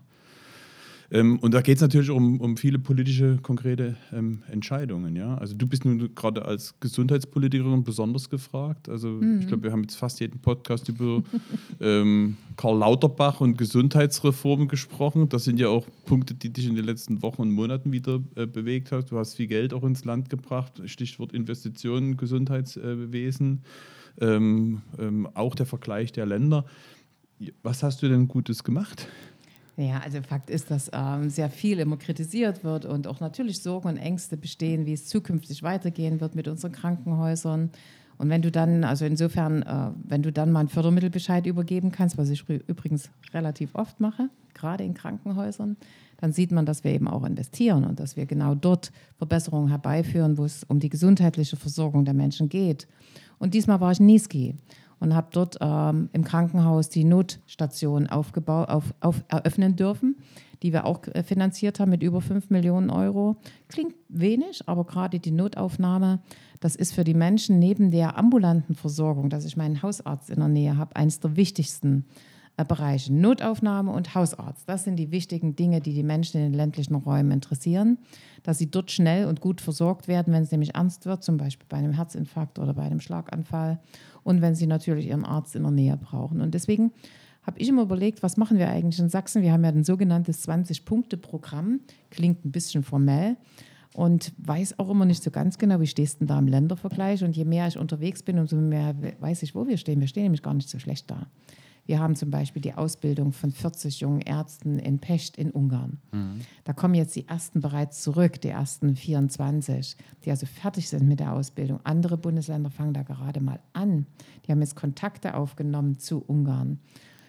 Ähm, und da geht es natürlich um, um viele politische, konkrete ähm, Entscheidungen. Ja? Also du bist nun gerade als Gesundheitspolitikerin besonders gefragt. Also mhm. ich glaube, wir haben jetzt fast jeden Podcast über ähm, Karl Lauterbach und Gesundheitsreform gesprochen. Das sind ja auch Punkte, die dich in den letzten Wochen und Monaten wieder äh, bewegt hast. Du hast viel Geld auch ins Land gebracht. Stichwort Investitionen, Gesundheitswesen, ähm, ähm, auch der Vergleich der Länder. Was hast du denn Gutes gemacht? Ja, also Fakt ist, dass ähm, sehr viel immer kritisiert wird und auch natürlich Sorgen und Ängste bestehen, wie es zukünftig weitergehen wird mit unseren Krankenhäusern. Und wenn du dann, also insofern, äh, wenn du dann mal einen Fördermittelbescheid übergeben kannst, was ich übrigens relativ oft mache, gerade in Krankenhäusern, dann sieht man, dass wir eben auch investieren und dass wir genau dort Verbesserungen herbeiführen, wo es um die gesundheitliche Versorgung der Menschen geht. Und diesmal war ich in Niesky und habe dort ähm, im Krankenhaus die Notstation aufgebaut, auf, auf, eröffnen dürfen, die wir auch äh, finanziert haben mit über fünf Millionen Euro. Klingt wenig, aber gerade die Notaufnahme, das ist für die Menschen neben der ambulanten Versorgung, dass ich meinen Hausarzt in der Nähe habe, eines der wichtigsten äh, Bereiche. Notaufnahme und Hausarzt, das sind die wichtigen Dinge, die die Menschen in den ländlichen Räumen interessieren, dass sie dort schnell und gut versorgt werden, wenn es nämlich ernst wird, zum Beispiel bei einem Herzinfarkt oder bei einem Schlaganfall und wenn sie natürlich ihren Arzt in der Nähe brauchen. Und deswegen habe ich immer überlegt, was machen wir eigentlich in Sachsen? Wir haben ja ein sogenanntes zwanzig-Punkte-Programm, klingt ein bisschen formell und weiß auch immer nicht so ganz genau, wie stehst du denn da im Ländervergleich. Und je mehr ich unterwegs bin, umso mehr weiß ich, wo wir stehen. Wir stehen nämlich gar nicht so schlecht da. Wir haben zum Beispiel die Ausbildung von vierzig jungen Ärzten in Pest in Ungarn. Mhm. Da kommen jetzt die ersten bereits zurück, die ersten vierundzwanzig, die also fertig sind mit der Ausbildung. Andere Bundesländer fangen da gerade mal an. Die haben jetzt Kontakte aufgenommen zu Ungarn.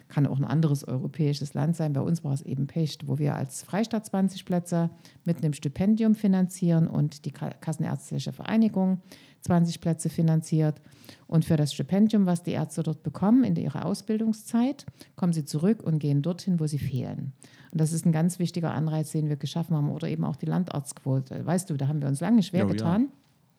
kann auch ein anderes europäisches Land sein. Bei uns war es eben Pecht, wo wir als Freistaat zwanzig Plätze mit einem Stipendium finanzieren und die Kassenärztliche Vereinigung zwanzig Plätze finanziert. Und für das Stipendium, was die Ärzte dort bekommen in ihrer Ausbildungszeit, kommen sie zurück und gehen dorthin, wo sie fehlen. Und das ist ein ganz wichtiger Anreiz, den wir geschaffen haben. Oder eben auch die Landarztquote. Weißt du, da haben wir uns lange schwer oh, getan. Ja.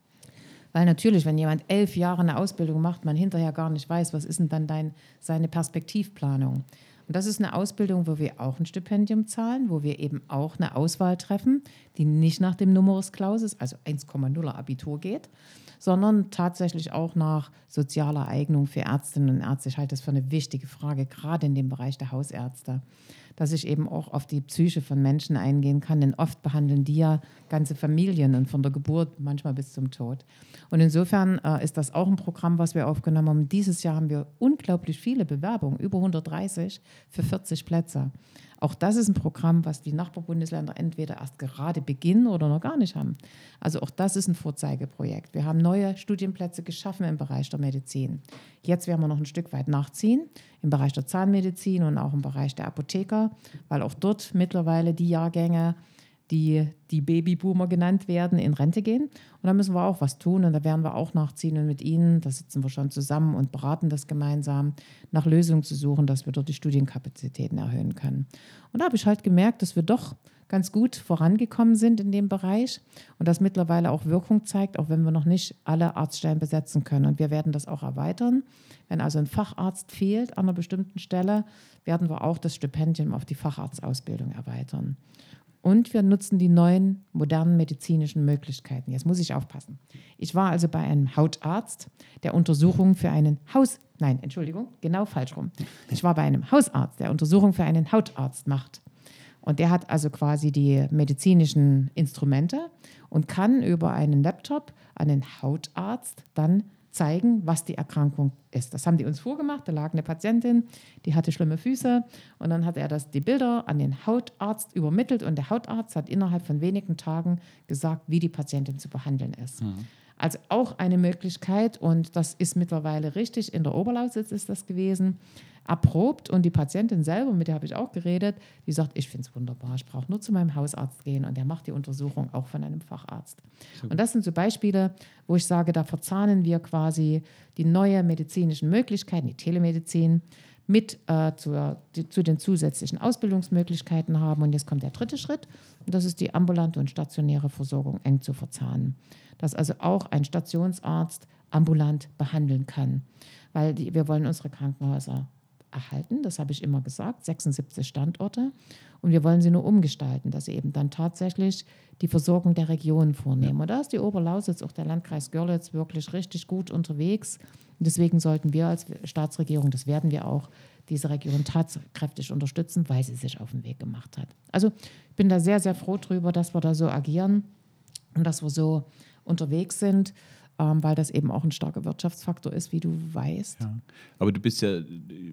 Weil natürlich, wenn jemand elf Jahre eine Ausbildung macht, man hinterher gar nicht weiß, was ist denn dann dein, seine Perspektivplanung. Und das ist eine Ausbildung, wo wir auch ein Stipendium zahlen, wo wir eben auch eine Auswahl treffen, die nicht nach dem Numerus Clausus, also eins Komma nuller Abitur geht, sondern tatsächlich auch nach sozialer Eignung für Ärztinnen und Ärzte. Ich halte das für eine wichtige Frage, gerade in dem Bereich der Hausärzte, dass ich eben auch auf die Psyche von Menschen eingehen kann, denn oft behandeln die ja ganze Familien und von der Geburt manchmal bis zum Tod. Und insofern äh, ist das auch ein Programm, was wir aufgenommen haben. Dieses Jahr haben wir unglaublich viele Bewerbungen, über hundertdreißig für vierzig Plätze. Auch das ist ein Programm, was die Nachbarbundesländer entweder erst gerade beginnen oder noch gar nicht haben. Also auch das ist ein Vorzeigeprojekt. Wir haben neue Studienplätze geschaffen im Bereich der Medizin. Jetzt werden wir noch ein Stück weit nachziehen im Bereich der Zahnmedizin und auch im Bereich der Apotheker, weil auch dort mittlerweile die Jahrgänge, die die Babyboomer genannt werden, in Rente gehen. Und da müssen wir auch was tun und da werden wir auch nachziehen und mit Ihnen, da sitzen wir schon zusammen und beraten das gemeinsam, nach Lösungen zu suchen, dass wir dort die Studienkapazitäten erhöhen können. Und da habe ich halt gemerkt, dass wir doch ganz gut vorangekommen sind in dem Bereich und das mittlerweile auch Wirkung zeigt, auch wenn wir noch nicht alle Arztstellen besetzen können. Und wir werden das auch erweitern. Wenn also ein Facharzt fehlt an einer bestimmten Stelle, werden wir auch das Stipendium auf die Facharztausbildung erweitern. Und wir nutzen die neuen, modernen medizinischen Möglichkeiten. Jetzt muss ich aufpassen. Ich war also bei einem Hautarzt, der Untersuchungen für einen Haus... Nein, Entschuldigung, genau falsch rum. Ich war bei einem Hausarzt, der Untersuchungen für einen Hautarzt macht. Und der hat also quasi die medizinischen Instrumente und kann über einen Laptop an den Hautarzt dann zeigen, was die Erkrankung ist. Das haben die uns vorgemacht. Da lag eine Patientin, die hatte schlimme Füße und dann hat er das, die Bilder an den Hautarzt übermittelt und der Hautarzt hat innerhalb von wenigen Tagen gesagt, wie die Patientin zu behandeln ist. Mhm. Also auch eine Möglichkeit und das ist mittlerweile richtig, in der Oberlausitz ist das gewesen, erprobt und die Patientin selber, mit der habe ich auch geredet, die sagt, ich finde es wunderbar, ich brauche nur zu meinem Hausarzt gehen und der macht die Untersuchung auch von einem Facharzt. So. Und das sind so Beispiele, wo ich sage, da verzahnen wir quasi die neue medizinischen Möglichkeiten, die Telemedizin, mit äh, zu, die, zu den zusätzlichen Ausbildungsmöglichkeiten haben. Und jetzt kommt der dritte Schritt und das ist die ambulante und stationäre Versorgung eng zu verzahnen. Dass also auch ein Stationsarzt ambulant behandeln kann, weil die, wir wollen unsere Krankenhäuser erhalten, das habe ich immer gesagt, sechsundsiebzig Standorte und wir wollen sie nur umgestalten, dass sie eben dann tatsächlich die Versorgung der Region vornehmen. Und da ist die Oberlausitz, auch der Landkreis Görlitz wirklich richtig gut unterwegs. Und deswegen sollten wir als Staatsregierung, das werden wir auch, diese Region tatkräftig unterstützen, weil sie sich auf den Weg gemacht hat. Also ich bin da sehr, sehr froh drüber, dass wir da so agieren und dass wir so unterwegs sind, ähm, weil das eben auch ein starker Wirtschaftsfaktor ist, wie du weißt. Ja. Aber du bist ja,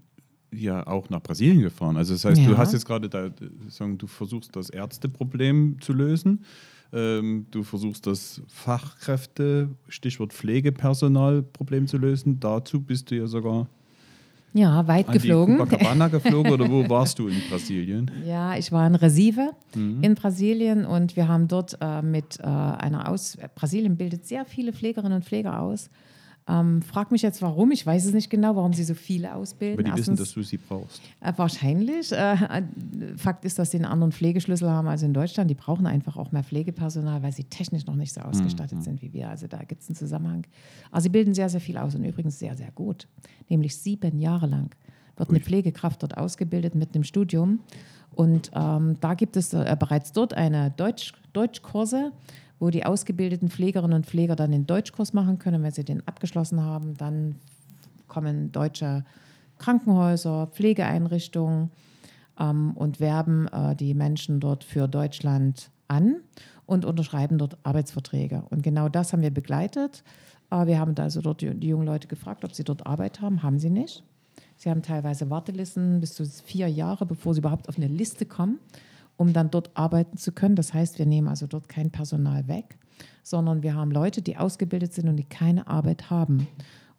ja auch nach Brasilien gefahren. Also das heißt, ja. du hast jetzt gerade, da, sagen, du versuchst das Ärzteproblem zu lösen. Ähm, du versuchst das Fachkräfte, Stichwort Pflegepersonalproblem zu lösen. Dazu bist du ja sogar Ja, weit an geflogen. Die Copacabana geflogen oder wo warst du in Brasilien? Ja, ich war in Recife mhm. in Brasilien und wir haben dort äh, mit äh, einer aus... Brasilien bildet sehr viele Pflegerinnen und Pfleger aus. Ähm, frag mich jetzt, warum. Ich weiß es nicht genau, warum sie so viele ausbilden. Aber die Erstens, wissen, dass du sie brauchst. Äh, wahrscheinlich. Äh, Fakt ist, dass sie einen anderen Pflegeschlüssel haben als in Deutschland. Die brauchen einfach auch mehr Pflegepersonal, weil sie technisch noch nicht so ausgestattet mhm. sind wie wir. Also da gibt es einen Zusammenhang. Aber sie bilden sehr, sehr viel aus und übrigens sehr, sehr gut. Nämlich sieben Jahre lang wird Ui. eine Pflegekraft dort ausgebildet mit einem Studium. Und ähm, da gibt es äh, bereits dort eine Deutsch, Deutschkurse, wo die ausgebildeten Pflegerinnen und Pfleger dann den Deutschkurs machen können. Wenn sie den abgeschlossen haben, dann kommen deutsche Krankenhäuser, Pflegeeinrichtungen ähm, und werben äh, die Menschen dort für Deutschland an und unterschreiben dort Arbeitsverträge. Und genau das haben wir begleitet. Äh, wir haben also dort die, die jungen Leute gefragt, ob sie dort Arbeit haben. Haben sie nicht. Sie haben teilweise Wartelisten bis zu vier Jahre, bevor sie überhaupt auf eine Liste kommen, um dann dort arbeiten zu können. Das heißt, wir nehmen also dort kein Personal weg, sondern wir haben Leute, die ausgebildet sind und die keine Arbeit haben.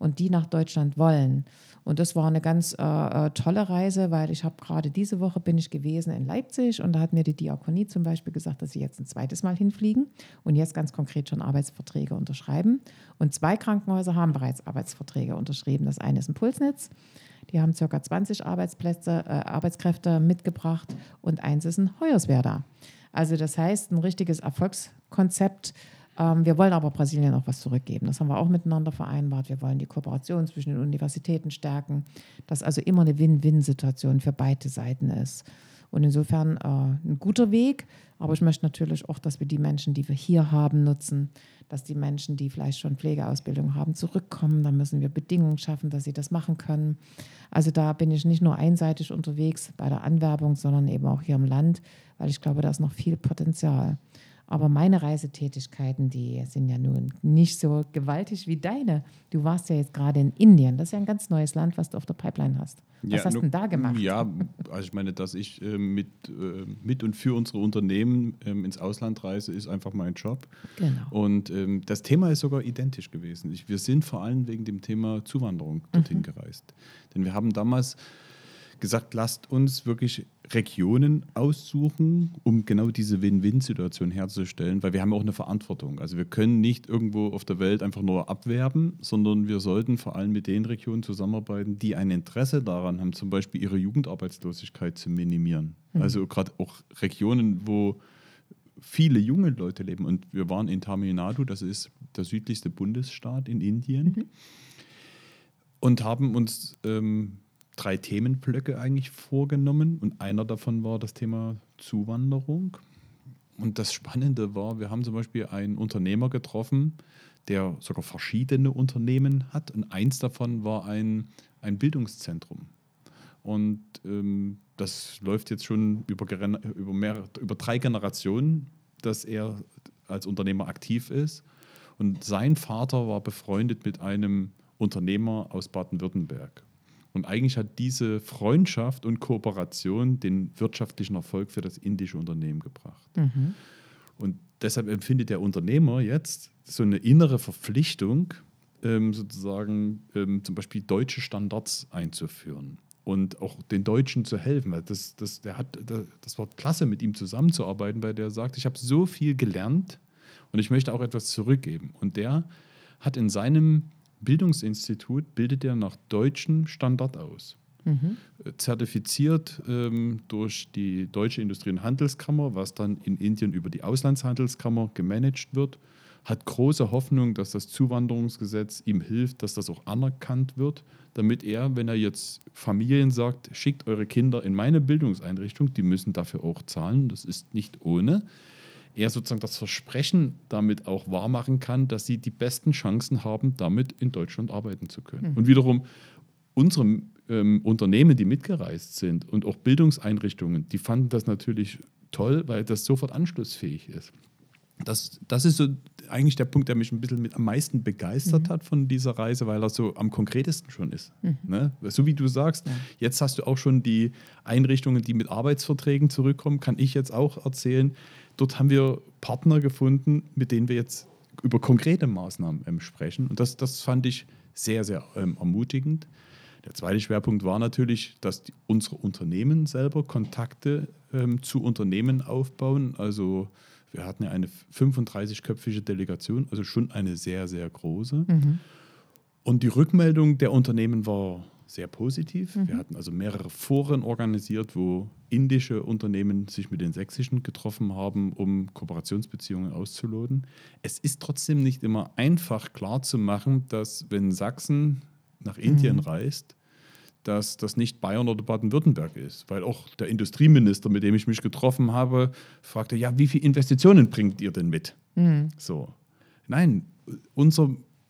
und die nach Deutschland wollen. Und das war eine ganz äh, tolle Reise, weil ich habe gerade diese Woche bin ich gewesen in Leipzig und da hat mir die Diakonie zum Beispiel gesagt, dass sie jetzt ein zweites Mal hinfliegen und jetzt ganz konkret schon Arbeitsverträge unterschreiben. Und zwei Krankenhäuser haben bereits Arbeitsverträge unterschrieben. Das eine ist ein Pulsnitz, die haben ca. zwanzig Arbeitsplätze, äh, Arbeitskräfte mitgebracht und eins ist ein Hoyerswerda. Also das heißt, ein richtiges Erfolgskonzept. Ähm, wir wollen aber Brasilien auch was zurückgeben. Das haben wir auch miteinander vereinbart. Wir wollen die Kooperation zwischen den Universitäten stärken, dass also immer eine Win-Win-Situation für beide Seiten ist. Und insofern äh, ein guter Weg. Aber ich möchte natürlich auch, dass wir die Menschen, die wir hier haben, nutzen, dass die Menschen, die vielleicht schon Pflegeausbildung haben, zurückkommen. Da müssen wir Bedingungen schaffen, dass sie das machen können. Also da bin ich nicht nur einseitig unterwegs bei der Anwerbung, sondern eben auch hier im Land, weil ich glaube, da ist noch viel Potenzial. Aber meine Reisetätigkeiten, die sind ja nun nicht so gewaltig wie deine. Du warst ja jetzt gerade in Indien. Das ist ja ein ganz neues Land, was du auf der Pipeline hast. Was ja, hast du nur, denn da gemacht? Ja, also ich meine, dass ich äh, mit, äh, mit und für unsere Unternehmen ähm, ins Ausland reise, ist einfach mein Job. Genau. Und ähm, das Thema ist sogar identisch gewesen. Ich, wir sind vor allem wegen dem Thema Zuwanderung dorthin mhm. gereist. Denn wir haben damals gesagt, lasst uns wirklich Regionen aussuchen, um genau diese Win-Win-Situation herzustellen, weil wir haben auch eine Verantwortung. Also wir können nicht irgendwo auf der Welt einfach nur abwerben, sondern wir sollten vor allem mit den Regionen zusammenarbeiten, die ein Interesse daran haben, zum Beispiel ihre Jugendarbeitslosigkeit zu minimieren. Mhm. Also gerade auch Regionen, wo viele junge Leute leben. Und wir waren in Tamil Nadu, das ist der südlichste Bundesstaat in Indien, mhm. und haben uns ähm, drei Themenblöcke eigentlich vorgenommen und einer davon war das Thema Zuwanderung. Und das Spannende war, wir haben zum Beispiel einen Unternehmer getroffen, der sogar verschiedene Unternehmen hat und eins davon war ein, ein Bildungszentrum. Und ähm, das läuft jetzt schon über, über, mehr, über drei Generationen, dass er als Unternehmer aktiv ist. Und sein Vater war befreundet mit einem Unternehmer aus Baden-Württemberg. Und eigentlich hat diese Freundschaft und Kooperation den wirtschaftlichen Erfolg für das indische Unternehmen gebracht. Mhm. Und deshalb empfindet der Unternehmer jetzt so eine innere Verpflichtung, ähm, sozusagen ähm, zum Beispiel deutsche Standards einzuführen und auch den Deutschen zu helfen. Das, das, der hat, das war klasse, mit ihm zusammenzuarbeiten, weil der sagt, ich habe so viel gelernt und ich möchte auch etwas zurückgeben. Und der hat in seinem Bildungsinstitut bildet er nach deutschem Standard aus. Mhm. Zertifiziert ähm, durch die Deutsche Industrie- und Handelskammer, was dann in Indien über die Auslandshandelskammer gemanagt wird, hat große Hoffnung, dass das Zuwanderungsgesetz ihm hilft, dass das auch anerkannt wird, damit er, wenn er jetzt Familien sagt, schickt eure Kinder in meine Bildungseinrichtung, die müssen dafür auch zahlen, das ist nicht ohne, er sozusagen das Versprechen damit auch wahrmachen kann, dass sie die besten Chancen haben, damit in Deutschland arbeiten zu können. Mhm. Und wiederum unsere ähm, Unternehmen, die mitgereist sind und auch Bildungseinrichtungen, die fanden das natürlich toll, weil das sofort anschlussfähig ist. Das, das ist so eigentlich der Punkt, der mich ein bisschen mit am meisten begeistert mhm. hat von dieser Reise, weil er so am konkretesten schon ist. Mhm. Ne? So wie du sagst, ja. Jetzt hast du auch schon die Einrichtungen, die mit Arbeitsverträgen zurückkommen, kann ich jetzt auch erzählen. Dort haben wir Partner gefunden, mit denen wir jetzt über konkrete Maßnahmen ähm, sprechen. Und das, das fand ich sehr, sehr ähm, ermutigend. Der zweite Schwerpunkt war natürlich, dass die, unsere Unternehmen selber Kontakte ähm, zu Unternehmen aufbauen. Also wir hatten ja eine fünfunddreißigköpfige Delegation, also schon eine sehr, sehr große. Mhm. Und die Rückmeldung der Unternehmen war sehr positiv. Mhm. Wir hatten also mehrere Foren organisiert, wo indische Unternehmen sich mit den sächsischen getroffen haben, um Kooperationsbeziehungen auszuloten. Es ist trotzdem nicht immer einfach klarzumachen, dass wenn Sachsen nach Indien mhm. reist, dass das nicht Bayern oder Baden-Württemberg ist. Weil auch der Industrieminister, mit dem ich mich getroffen habe, fragte, ja, wie viele Investitionen bringt ihr denn mit? Mhm. So. Nein, unser,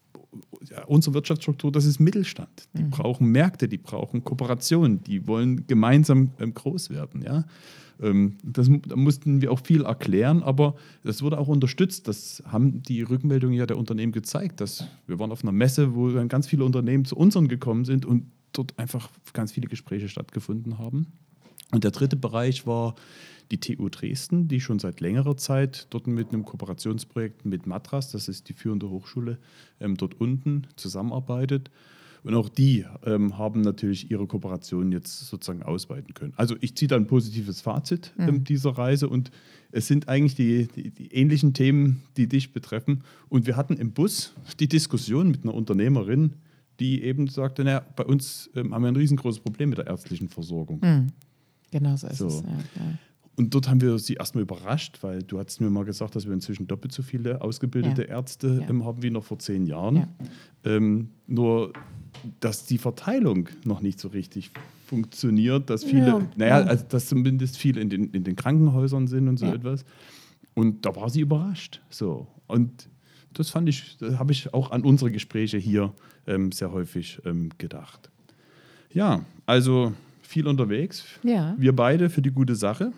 ja, unsere Wirtschaftsstruktur, das ist Mittelstand. Die mhm. brauchen Märkte, die brauchen Kooperationen, die wollen gemeinsam ähm, groß werden. Ja? Ähm, das, da mussten wir auch viel erklären, aber das wurde auch unterstützt. Das haben die Rückmeldungen ja der Unternehmen gezeigt. Dass wir waren auf einer Messe, wo dann ganz viele Unternehmen zu unseren gekommen sind und dort einfach ganz viele Gespräche stattgefunden haben. Und der dritte Bereich war die T U Dresden, die schon seit längerer Zeit dort mit einem Kooperationsprojekt mit Matras, das ist die führende Hochschule, ähm, dort unten zusammenarbeitet. Und auch die ähm, haben natürlich ihre Kooperation jetzt sozusagen ausweiten können. Also ich ziehe da ein positives Fazit ähm, Mhm. dieser Reise und es sind eigentlich die, die, die ähnlichen Themen, die dich betreffen. Und wir hatten im Bus die Diskussion mit einer Unternehmerin, die eben sagte, naja, bei uns ähm, haben wir ein riesengroßes Problem mit der ärztlichen Versorgung. Mhm. Genau so ist So. es. Ja, ja. Und dort haben wir sie erstmal überrascht, weil du hast mir mal gesagt, dass wir inzwischen doppelt so viele ausgebildete Ja. Ärzte Ja. ähm, haben wie noch vor zehn Jahren. Ja. Ähm, nur, dass die Verteilung noch nicht so richtig funktioniert, dass viele, Ja, naja, ja. also dass zumindest viele in den, in den Krankenhäusern sind und so Ja. etwas. Und da war sie überrascht. So. Und das fand ich, da habe ich auch an unsere Gespräche hier ähm, sehr häufig ähm, gedacht. Ja, also viel unterwegs. Ja. Wir beide für die gute Sache.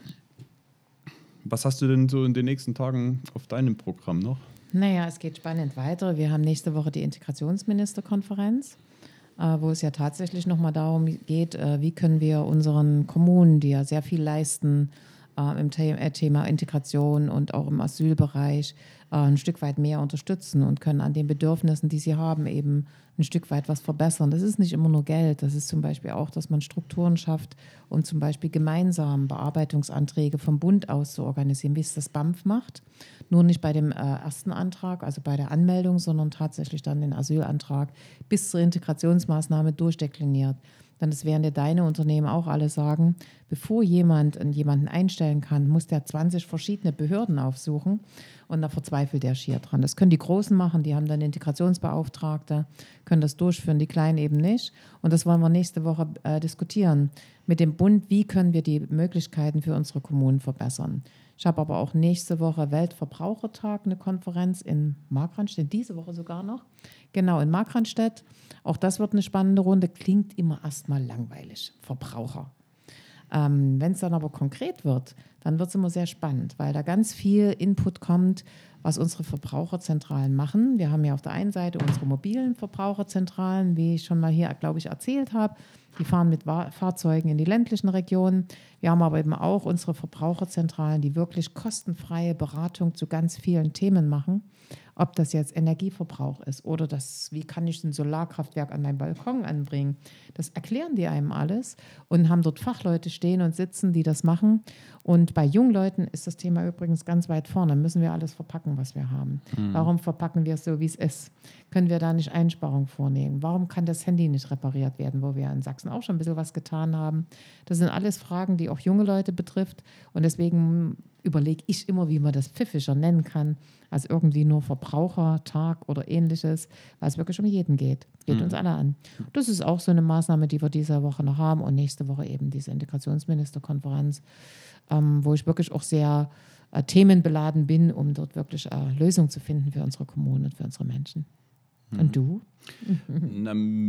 Was hast du denn so in den nächsten Tagen auf deinem Programm noch? Naja, es geht spannend weiter. Wir haben nächste Woche die Integrationsministerkonferenz, äh, wo es ja tatsächlich nochmal darum geht, äh, wie können wir unseren Kommunen, die ja sehr viel leisten äh, im The äh, Thema Integration und auch im Asylbereich, äh, ein Stück weit mehr unterstützen und können an den Bedürfnissen, die sie haben, eben ein Stück weit was verbessern. Das ist nicht immer nur Geld, das ist zum Beispiel auch, dass man Strukturen schafft, um zum Beispiel gemeinsam Bearbeitungsanträge vom Bund aus zu organisieren, wie es das B A M F macht. Nur nicht bei dem äh, ersten Antrag, also bei der Anmeldung, sondern tatsächlich dann den Asylantrag bis zur Integrationsmaßnahme durchdekliniert. Dann das werden dir deine Unternehmen auch alle sagen, bevor jemand jemanden einstellen kann, muss der zwanzig verschiedene Behörden aufsuchen und da verzweifelt der schier dran. Das können die Großen machen, die haben dann Integrationsbeauftragte, können das durchführen, die Kleinen eben nicht. Und das wollen wir nächste Woche äh, diskutieren mit dem Bund, wie können wir die Möglichkeiten für unsere Kommunen verbessern. Ich habe aber auch nächste Woche Weltverbrauchertag, eine Konferenz in Markranstädt, diese Woche sogar noch, genau in Markranstädt. Auch das wird eine spannende Runde, klingt immer erstmal langweilig, Verbraucher. Ähm, wenn es dann aber konkret wird, dann wird es immer sehr spannend, weil da ganz viel Input kommt, was unsere Verbraucherzentralen machen. Wir haben ja auf der einen Seite unsere mobilen Verbraucherzentralen, wie ich schon mal hier, glaube ich, erzählt habe. Die fahren mit Fahrzeugen in die ländlichen Regionen. Wir haben aber eben auch unsere Verbraucherzentralen, die wirklich kostenfreie Beratung zu ganz vielen Themen machen. Ob das jetzt Energieverbrauch ist oder das, wie kann ich ein Solarkraftwerk an meinem Balkon anbringen. Das erklären die einem alles und haben dort Fachleute stehen und sitzen, die das machen. Und bei jungen Leuten ist das Thema übrigens ganz weit vorne. Müssen wir alles verpacken, was wir haben. Mhm. Warum verpacken wir es so, wie es ist? Können wir da nicht Einsparungen vornehmen? Warum kann das Handy nicht repariert werden, wo wir in Sachsen auch schon ein bisschen was getan haben? Das sind alles Fragen, die auch junge Leute betrifft. Und deswegen überlege ich immer, wie man das pfiffiger nennen kann, als irgendwie nur Verbrauchertag oder ähnliches, weil es wirklich um jeden geht. Geht mhm. uns alle an. Das ist auch so eine Maßnahme, die wir diese Woche noch haben und nächste Woche eben diese Integrationsministerkonferenz, ähm, wo ich wirklich auch sehr äh, themenbeladen bin, um dort wirklich äh, Lösungen zu finden für unsere Kommunen und für unsere Menschen. Mhm. Und du? Na,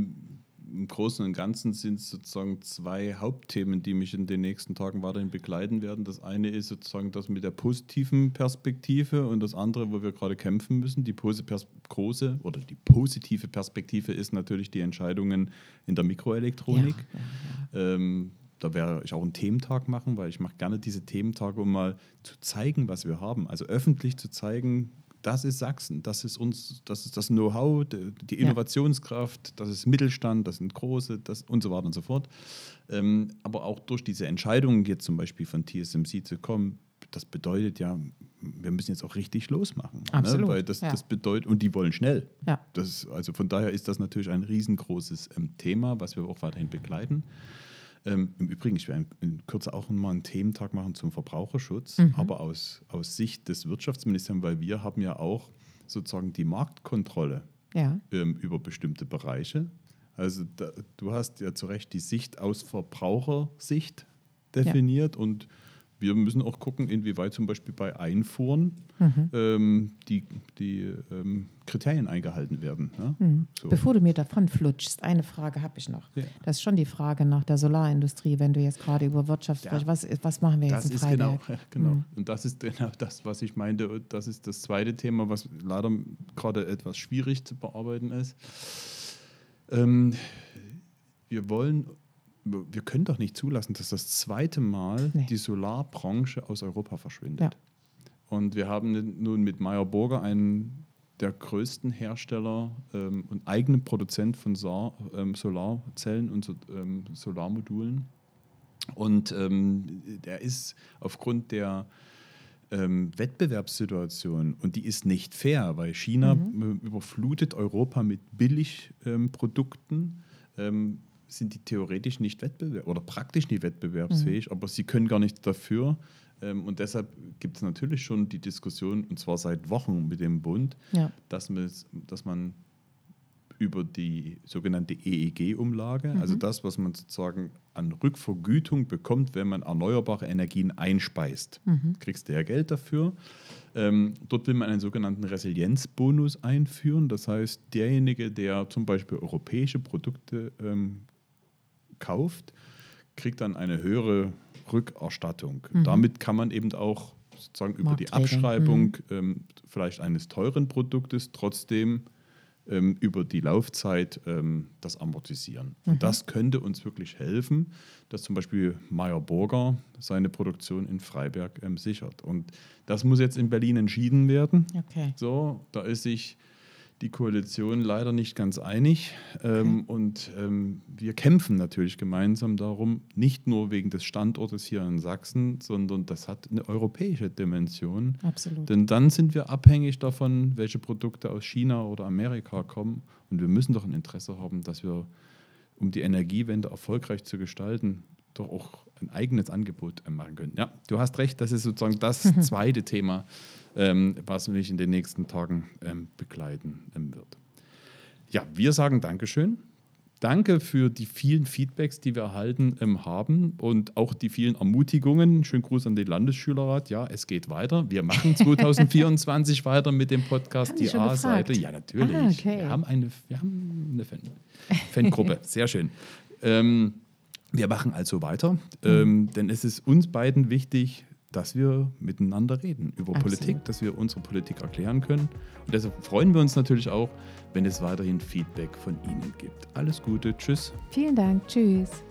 im Großen und Ganzen sind es sozusagen zwei Hauptthemen, die mich in den nächsten Tagen weiterhin begleiten werden. Das eine ist sozusagen das mit der positiven Perspektive und das andere, wo wir gerade kämpfen müssen. Die große oder die positive Perspektive ist natürlich die Entscheidungen in der Mikroelektronik. Ja, ja, ja. Ähm, da werde ich auch einen Thementag machen, weil ich mache gerne diese Thementage, um mal zu zeigen, was wir haben. Also öffentlich zu zeigen, das ist Sachsen, das ist uns, das ist das Know-how, die Innovationskraft, das ist Mittelstand, das sind große, das und so weiter und so fort. Ähm, aber auch durch diese Entscheidungen jetzt zum Beispiel von T S M C zu kommen, das bedeutet ja, wir müssen jetzt auch richtig losmachen. Absolut. Ne? Weil das, ja. das bedeutet, und die wollen schnell. Ja. Das, also von daher ist das natürlich ein riesengroßes ähm, Thema, was wir auch weiterhin begleiten. Ähm, Im Übrigen, ich werde in Kürze auch mal einen Thementag machen zum Verbraucherschutz, mhm. aber aus, aus Sicht des Wirtschaftsministeriums, weil wir haben ja auch sozusagen die Marktkontrolle ja. ähm, über bestimmte Bereiche. Also da, du hast ja zu Recht die Sicht aus Verbrauchersicht definiert ja. und wir müssen auch gucken, inwieweit zum Beispiel bei Einfuhren mhm. ähm, die, die ähm, Kriterien eingehalten werden. Ne? Mhm. So. Bevor du mir davon flutschst, eine Frage habe ich noch. Ja. Das ist schon die Frage nach der Solarindustrie, wenn du jetzt gerade über Wirtschaft ja. sprichst. Was, was machen wir jetzt das in ist Freiberg? Genau, genau. Mhm. Und das ist genau das, was ich meinte. Und das ist das zweite Thema, was leider gerade etwas schwierig zu bearbeiten ist. Ähm, wir wollen wir können doch nicht zulassen, dass das zweite Mal Nee. die Solarbranche aus Europa verschwindet. Ja. Und wir haben nun mit Meyer Burger einen der größten Hersteller ähm, und eigenen Produzent von Sa- ähm, Solarzellen und so, ähm, Solarmodulen. Und ähm, der ist aufgrund der ähm, Wettbewerbssituation, und die ist nicht fair, weil China Mhm. äh, überflutet Europa mit Billigprodukten, ähm, sind die theoretisch nicht wettbewerb oder praktisch nicht wettbewerbsfähig, aber sie können gar nichts dafür. Ähm, und deshalb gibt es natürlich schon die Diskussion, und zwar seit Wochen mit dem Bund, Ja. dass man, dass man über die sogenannte E E G-Umlage, Mhm. also das, was man sozusagen an Rückvergütung bekommt, wenn man erneuerbare Energien einspeist, Mhm. kriegst du ja Geld dafür. Ähm, dort will man einen sogenannten Resilienzbonus einführen. Das heißt, derjenige, der zum Beispiel europäische Produkte ähm, kauft, kriegt dann eine höhere Rückerstattung. Mhm. Damit kann man eben auch sozusagen über die Marktregeln. Abschreibung ähm, vielleicht eines teuren Produktes trotzdem ähm, über die Laufzeit ähm, das amortisieren. Mhm. Und das könnte uns wirklich helfen, dass zum Beispiel Meyer Burger seine Produktion in Freiberg ähm, sichert. Und das muss jetzt in Berlin entschieden werden. Okay. So, da ist sich die Koalition leider nicht ganz einig. Ähm, Okay. und ähm, wir kämpfen natürlich gemeinsam darum, nicht nur wegen des Standortes hier in Sachsen, sondern das hat eine europäische Dimension. Absolut. Denn dann sind wir abhängig davon, welche Produkte aus China oder Amerika kommen. Und wir müssen doch ein Interesse haben, dass wir, um die Energiewende erfolgreich zu gestalten, doch auch ein eigenes Angebot äh, machen können. Ja, du hast recht, das ist sozusagen das zweite Thema, ähm, was mich in den nächsten Tagen ähm, begleiten ähm, wird. Ja, wir sagen Dankeschön. Danke für die vielen Feedbacks, die wir erhalten ähm, haben und auch die vielen Ermutigungen. Schönen Gruß an den Landesschülerrat. Ja, es geht weiter. Wir machen zwanzig vierundzwanzig weiter mit dem Podcast Haben die Die schon A-Seite. gefragt? Ja, natürlich. Ah, okay. Wir haben eine, wir haben eine Fan, Fangruppe. Sehr schön. Ähm, wir machen also weiter, ähm, denn es ist uns beiden wichtig, dass wir miteinander reden über Absolut. Politik, dass wir unsere Politik erklären können. Und deshalb freuen wir uns natürlich auch, wenn es weiterhin Feedback von Ihnen gibt. Alles Gute, tschüss. Vielen Dank. Tschüss.